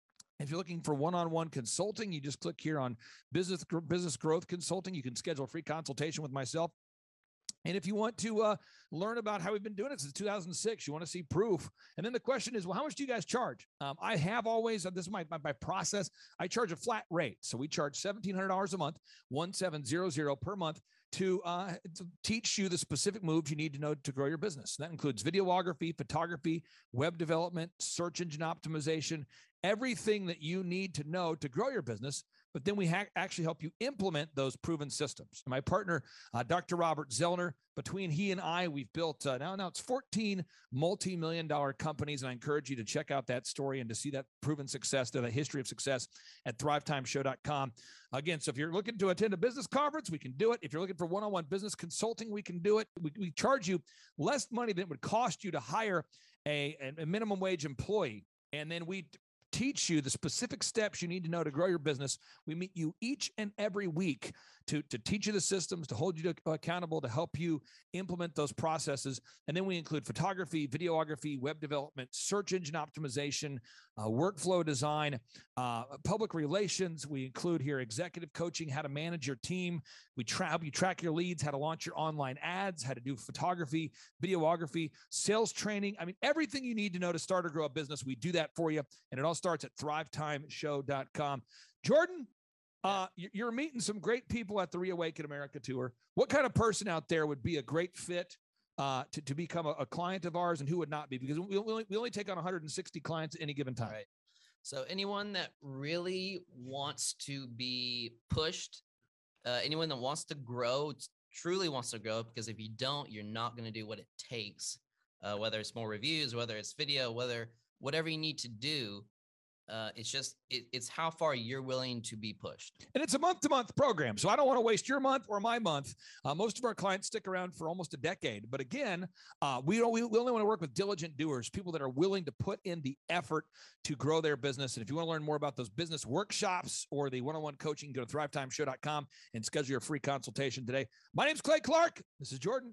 If you're looking for one-on-one consulting, you just click here on business business growth consulting. You can schedule a free consultation with myself. And if you want to uh, learn about how we've been doing it since two thousand six, you want to see proof. And then the question is, well, how much do you guys charge? Um, I have always, this is my, my, my process. I charge a flat rate. So we charge seventeen hundred dollars a month, seventeen hundred per month, to, uh, to teach you the specific moves you need to know to grow your business. And that includes videography, photography, web development, search engine optimization, everything that you need to know to grow your business. But then we ha- actually help you implement those proven systems. And my partner, uh, Doctor Robert Zellner, between he and I, we've built uh, now, now it's fourteen multi-million dollar companies. And I encourage you to check out that story and to see that proven success, the history of success at thrive time show dot com. Again, so if you're looking to attend a business conference, we can do it. If you're looking for one-on-one business consulting, we can do it. We, we charge you less money than it would cost you to hire a, a minimum wage employee. And then we teach you the specific steps you need to know to grow your business. We meet you each and every week to, to teach you the systems, to hold you to, accountable, to help you implement those processes. And then we include photography, videography, web development, search engine optimization, uh, workflow design, uh, public relations. We include here executive coaching, how to manage your team. We tra- help you track your leads, how to launch your online ads, how to do photography, videography, sales training. I mean, everything you need to know to start or grow a business, we do that for you. And it all starts at thrive time show dot com. Jordan, uh, you're meeting some great people at the Reawaken America Tour. What kind of person out there would be a great fit uh, to, to become a, a client of ours, and who would not be? Because we only, we only take on one hundred sixty clients at any given time. Right. So anyone that really wants to be pushed, uh, anyone that wants to grow, truly wants to grow, because if you don't, you're not going to do what it takes, uh, whether it's more reviews, whether it's video, whether whatever you need to do. Uh, it's just, it, it's how far you're willing to be pushed. And it's a month-to-month program, so I don't want to waste your month or my month. Uh, most of our clients stick around for almost a decade. But again, uh, we, don't, we, we only want to work with diligent doers, people that are willing to put in the effort to grow their business. And if you want to learn more about those business workshops or the one-on-one coaching, go to thrive time show dot com and schedule your free consultation today. My name's Clay Clark. This is Jordan.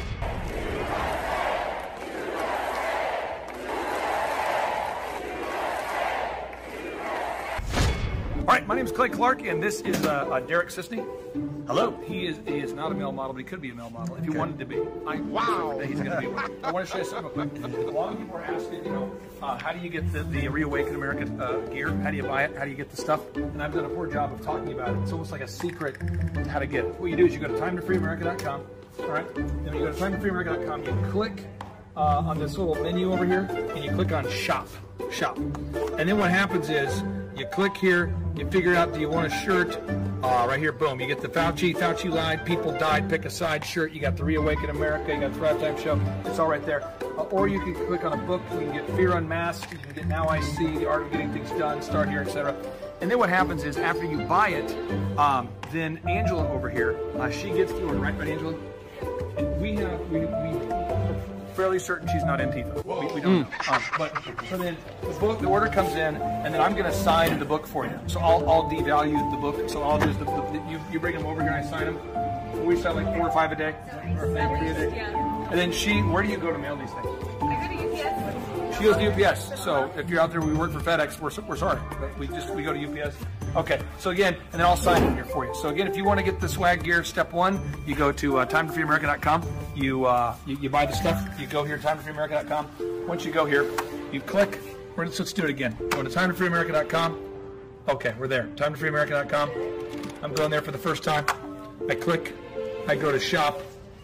All right, my name is Clay Clark, and this is uh, uh, Derek Sisney. Hello. He is he is not a male model, but he could be a male model if he okay. wanted to be. I, wow. He's going to be one. I want to show you something real quick. A lot of people are asking, you know, uh, how do you get the, the Reawaken America uh, gear? How do you buy it? How do you get the stuff? And I've done a poor job of talking about it. It's almost like a secret how to get it. What you do is you go to time to free america dot com. All right. Then when you go to time to free america dot com, you click uh, on this little menu over here, and you click on Shop. Shop. And then what happens is, You click here, you figure out, do you want a shirt? Uh, right here, boom, you get the Fauci, Fauci lied, people died, pick a side shirt. You got the Reawaken America, you got the Thrive Time Show. It's all right there. Uh, or you can click on a book, you can get Fear Unmasked, you can get Now I See, The Art of Getting Things Done, Start Here, et cetera. And then what happens is after you buy it, um, then Angela over here, uh, she gets the order, right, right, Angela? And we have, we, we fairly certain she's not Antifa. We, we don't mm. know. Um, but so then the book, the order comes in, and then I'm going to sign the book for you. So I'll, I'll devalue the book. So I'll just the, the, you you bring them over here and I sign them. We sign like four or five a day, or maybe three a day. And then she, where do you go to mail these things? I go to U P S. She goes to U P S. So if you're out there, we work for FedEx. We're we're sorry, but we just we go to U P S. Okay, so again, and then I'll sign it here for you. So again, if you want to get the swag gear, step one, you go to uh, time to free america dot com. You, uh, you you buy the stuff. You go here, time to free america dot com. Once you go here, you click. Let's, let's do it again. Go to time to free america dot com. Okay, we're there. time to free america dot com. I'm going there for the first time. I click. I go to shop.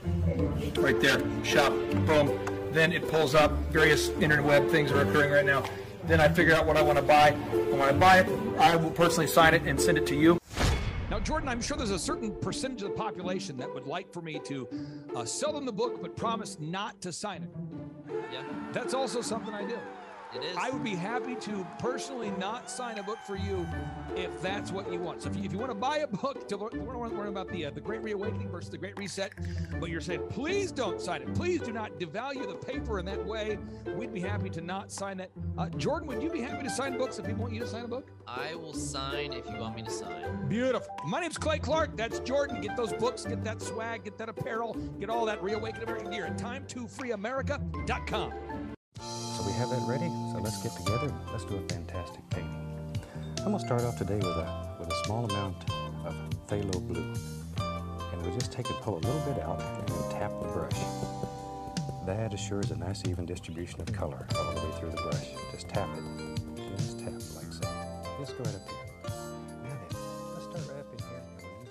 Right there, shop. Boom. Then it pulls up various interweb things are occurring right now. Then I figure out what I want to buy. And when I buy it, I will personally sign it and send it to you. Now, Jordan, I'm sure there's a certain percentage of the population that would like for me to uh, sell them the book, but promise not to sign it. Yeah. That's also something I do. It is. I would be happy to personally not sign a book for you if that's what you want. So if you, if you want to buy a book to learn, learn about the uh, the Great Reawakening versus the Great Reset, but you're saying, please don't sign it. Please do not devalue the paper in that way. We'd be happy to not sign it. Uh, Jordan, would you be happy to sign books if people want you to sign a book? I will sign if you want me to sign. Beautiful. My name's Clay Clark. That's Jordan. Get those books, get that swag, get that apparel, get all that Reawaken American gear at time to free america dot com. So we have that ready, so let's get together, let's do a fantastic painting. I'm gonna start off today with a, with a small amount of phthalo blue. And we'll just take and pull a little bit out and then tap the brush. That assures a nice even distribution of color all the way through the brush. Just tap it, just tap it like so. Just go right up here. Now then, let's start right up in here. And we'll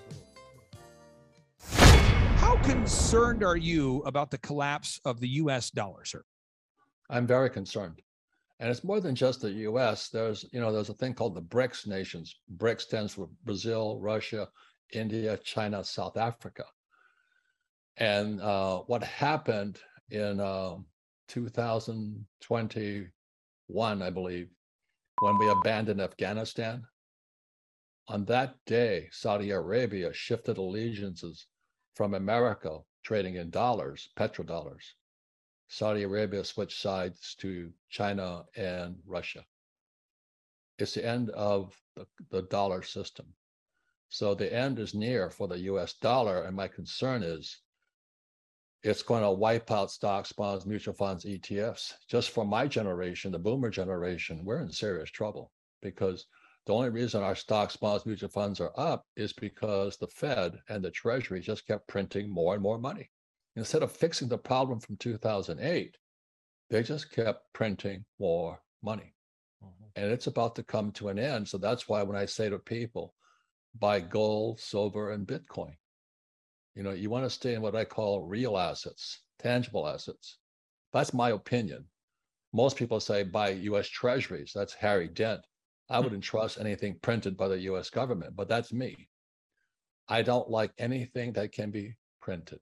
use a little... How concerned are you about the collapse of the U S dollar, sir? I'm very concerned. And it's more than just the U S. There's, you know, there's a thing called the BRICS nations. BRICS stands for Brazil, Russia, India, China, South Africa. And uh, what happened in uh, two thousand twenty-one, I believe, when we abandoned Afghanistan, on that day, Saudi Arabia shifted allegiances from America, trading in dollars, petrodollars. Saudi Arabia switched sides to China and Russia. It's the end of the, the dollar system. So the end is near for the U S dollar, and my concern is it's going to wipe out stocks, bonds, mutual funds, E T Fs. Just for my generation, the boomer generation, we're in serious trouble because the only reason our stocks, bonds, mutual funds are up is because the Fed and the Treasury just kept printing more and more money. Instead of fixing the problem from two thousand eight, they just kept printing more money. Mm-hmm. And it's about to come to an end. So that's why when I say to people, buy gold, silver, and Bitcoin. You know, you want to stay in what I call real assets, tangible assets. That's my opinion. Most people say buy U S Treasuries. That's Harry Dent. I wouldn't trust anything printed by the U S government, but that's me. I don't like anything that can be printed.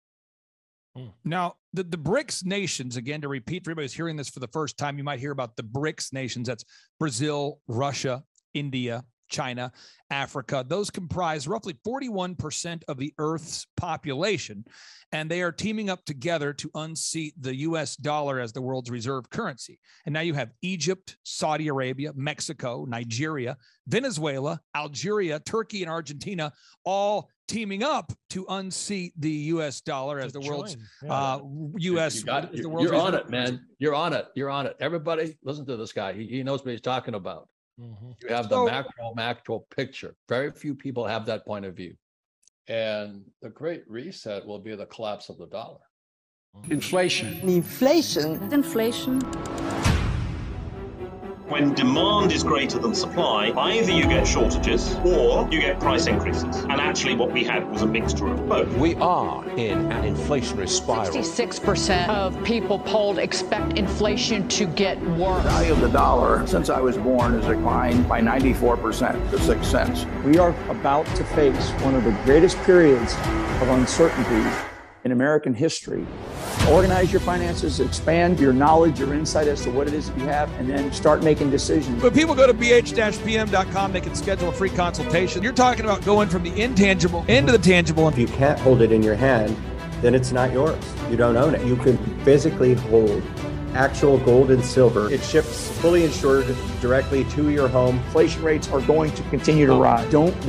Now, the, the BRICS nations, again, to repeat for everybody who's hearing this for the first time, you might hear about the BRICS nations. That's Brazil, Russia, India, China, Africa. Those comprise roughly forty-one percent of the Earth's population, and they are teaming up together to unseat the U S dollar as the world's reserve currency. And now you have Egypt, Saudi Arabia, Mexico, Nigeria, Venezuela, Algeria, Turkey, and Argentina all teaming up to unseat the U S dollar as the world's Yeah. uh, U S. You got, the you're world's you're on reserve it, man. You're on it. You're on it. Everybody, listen to this guy. He, he knows what he's talking about. Mm-hmm. You have So- the macro, macro picture. Very few people have that point of view. And the Great Reset will be the collapse of the dollar. Inflation. Inflation. Inflation. When demand is greater than supply, either you get shortages or you get price increases. And actually what we had was a mixture of both. We are in an inflationary spiral. sixty-six percent of people polled expect inflation to get worse. The value of the dollar since I was born has declined by ninety-four percent to six cents. We are about to face one of the greatest periods of uncertainty in American history. Organize your finances, expand your knowledge, your insight as to what it is that you have, and then start making decisions. When people go to b h dash p m dot com, they can schedule a free consultation. You're talking about going from the intangible into the tangible. If you can't hold it in your hand, then it's not yours. You don't own it. You can physically hold actual gold and silver. It ships fully insured directly to your home. Inflation rates are going to continue to rise. Don't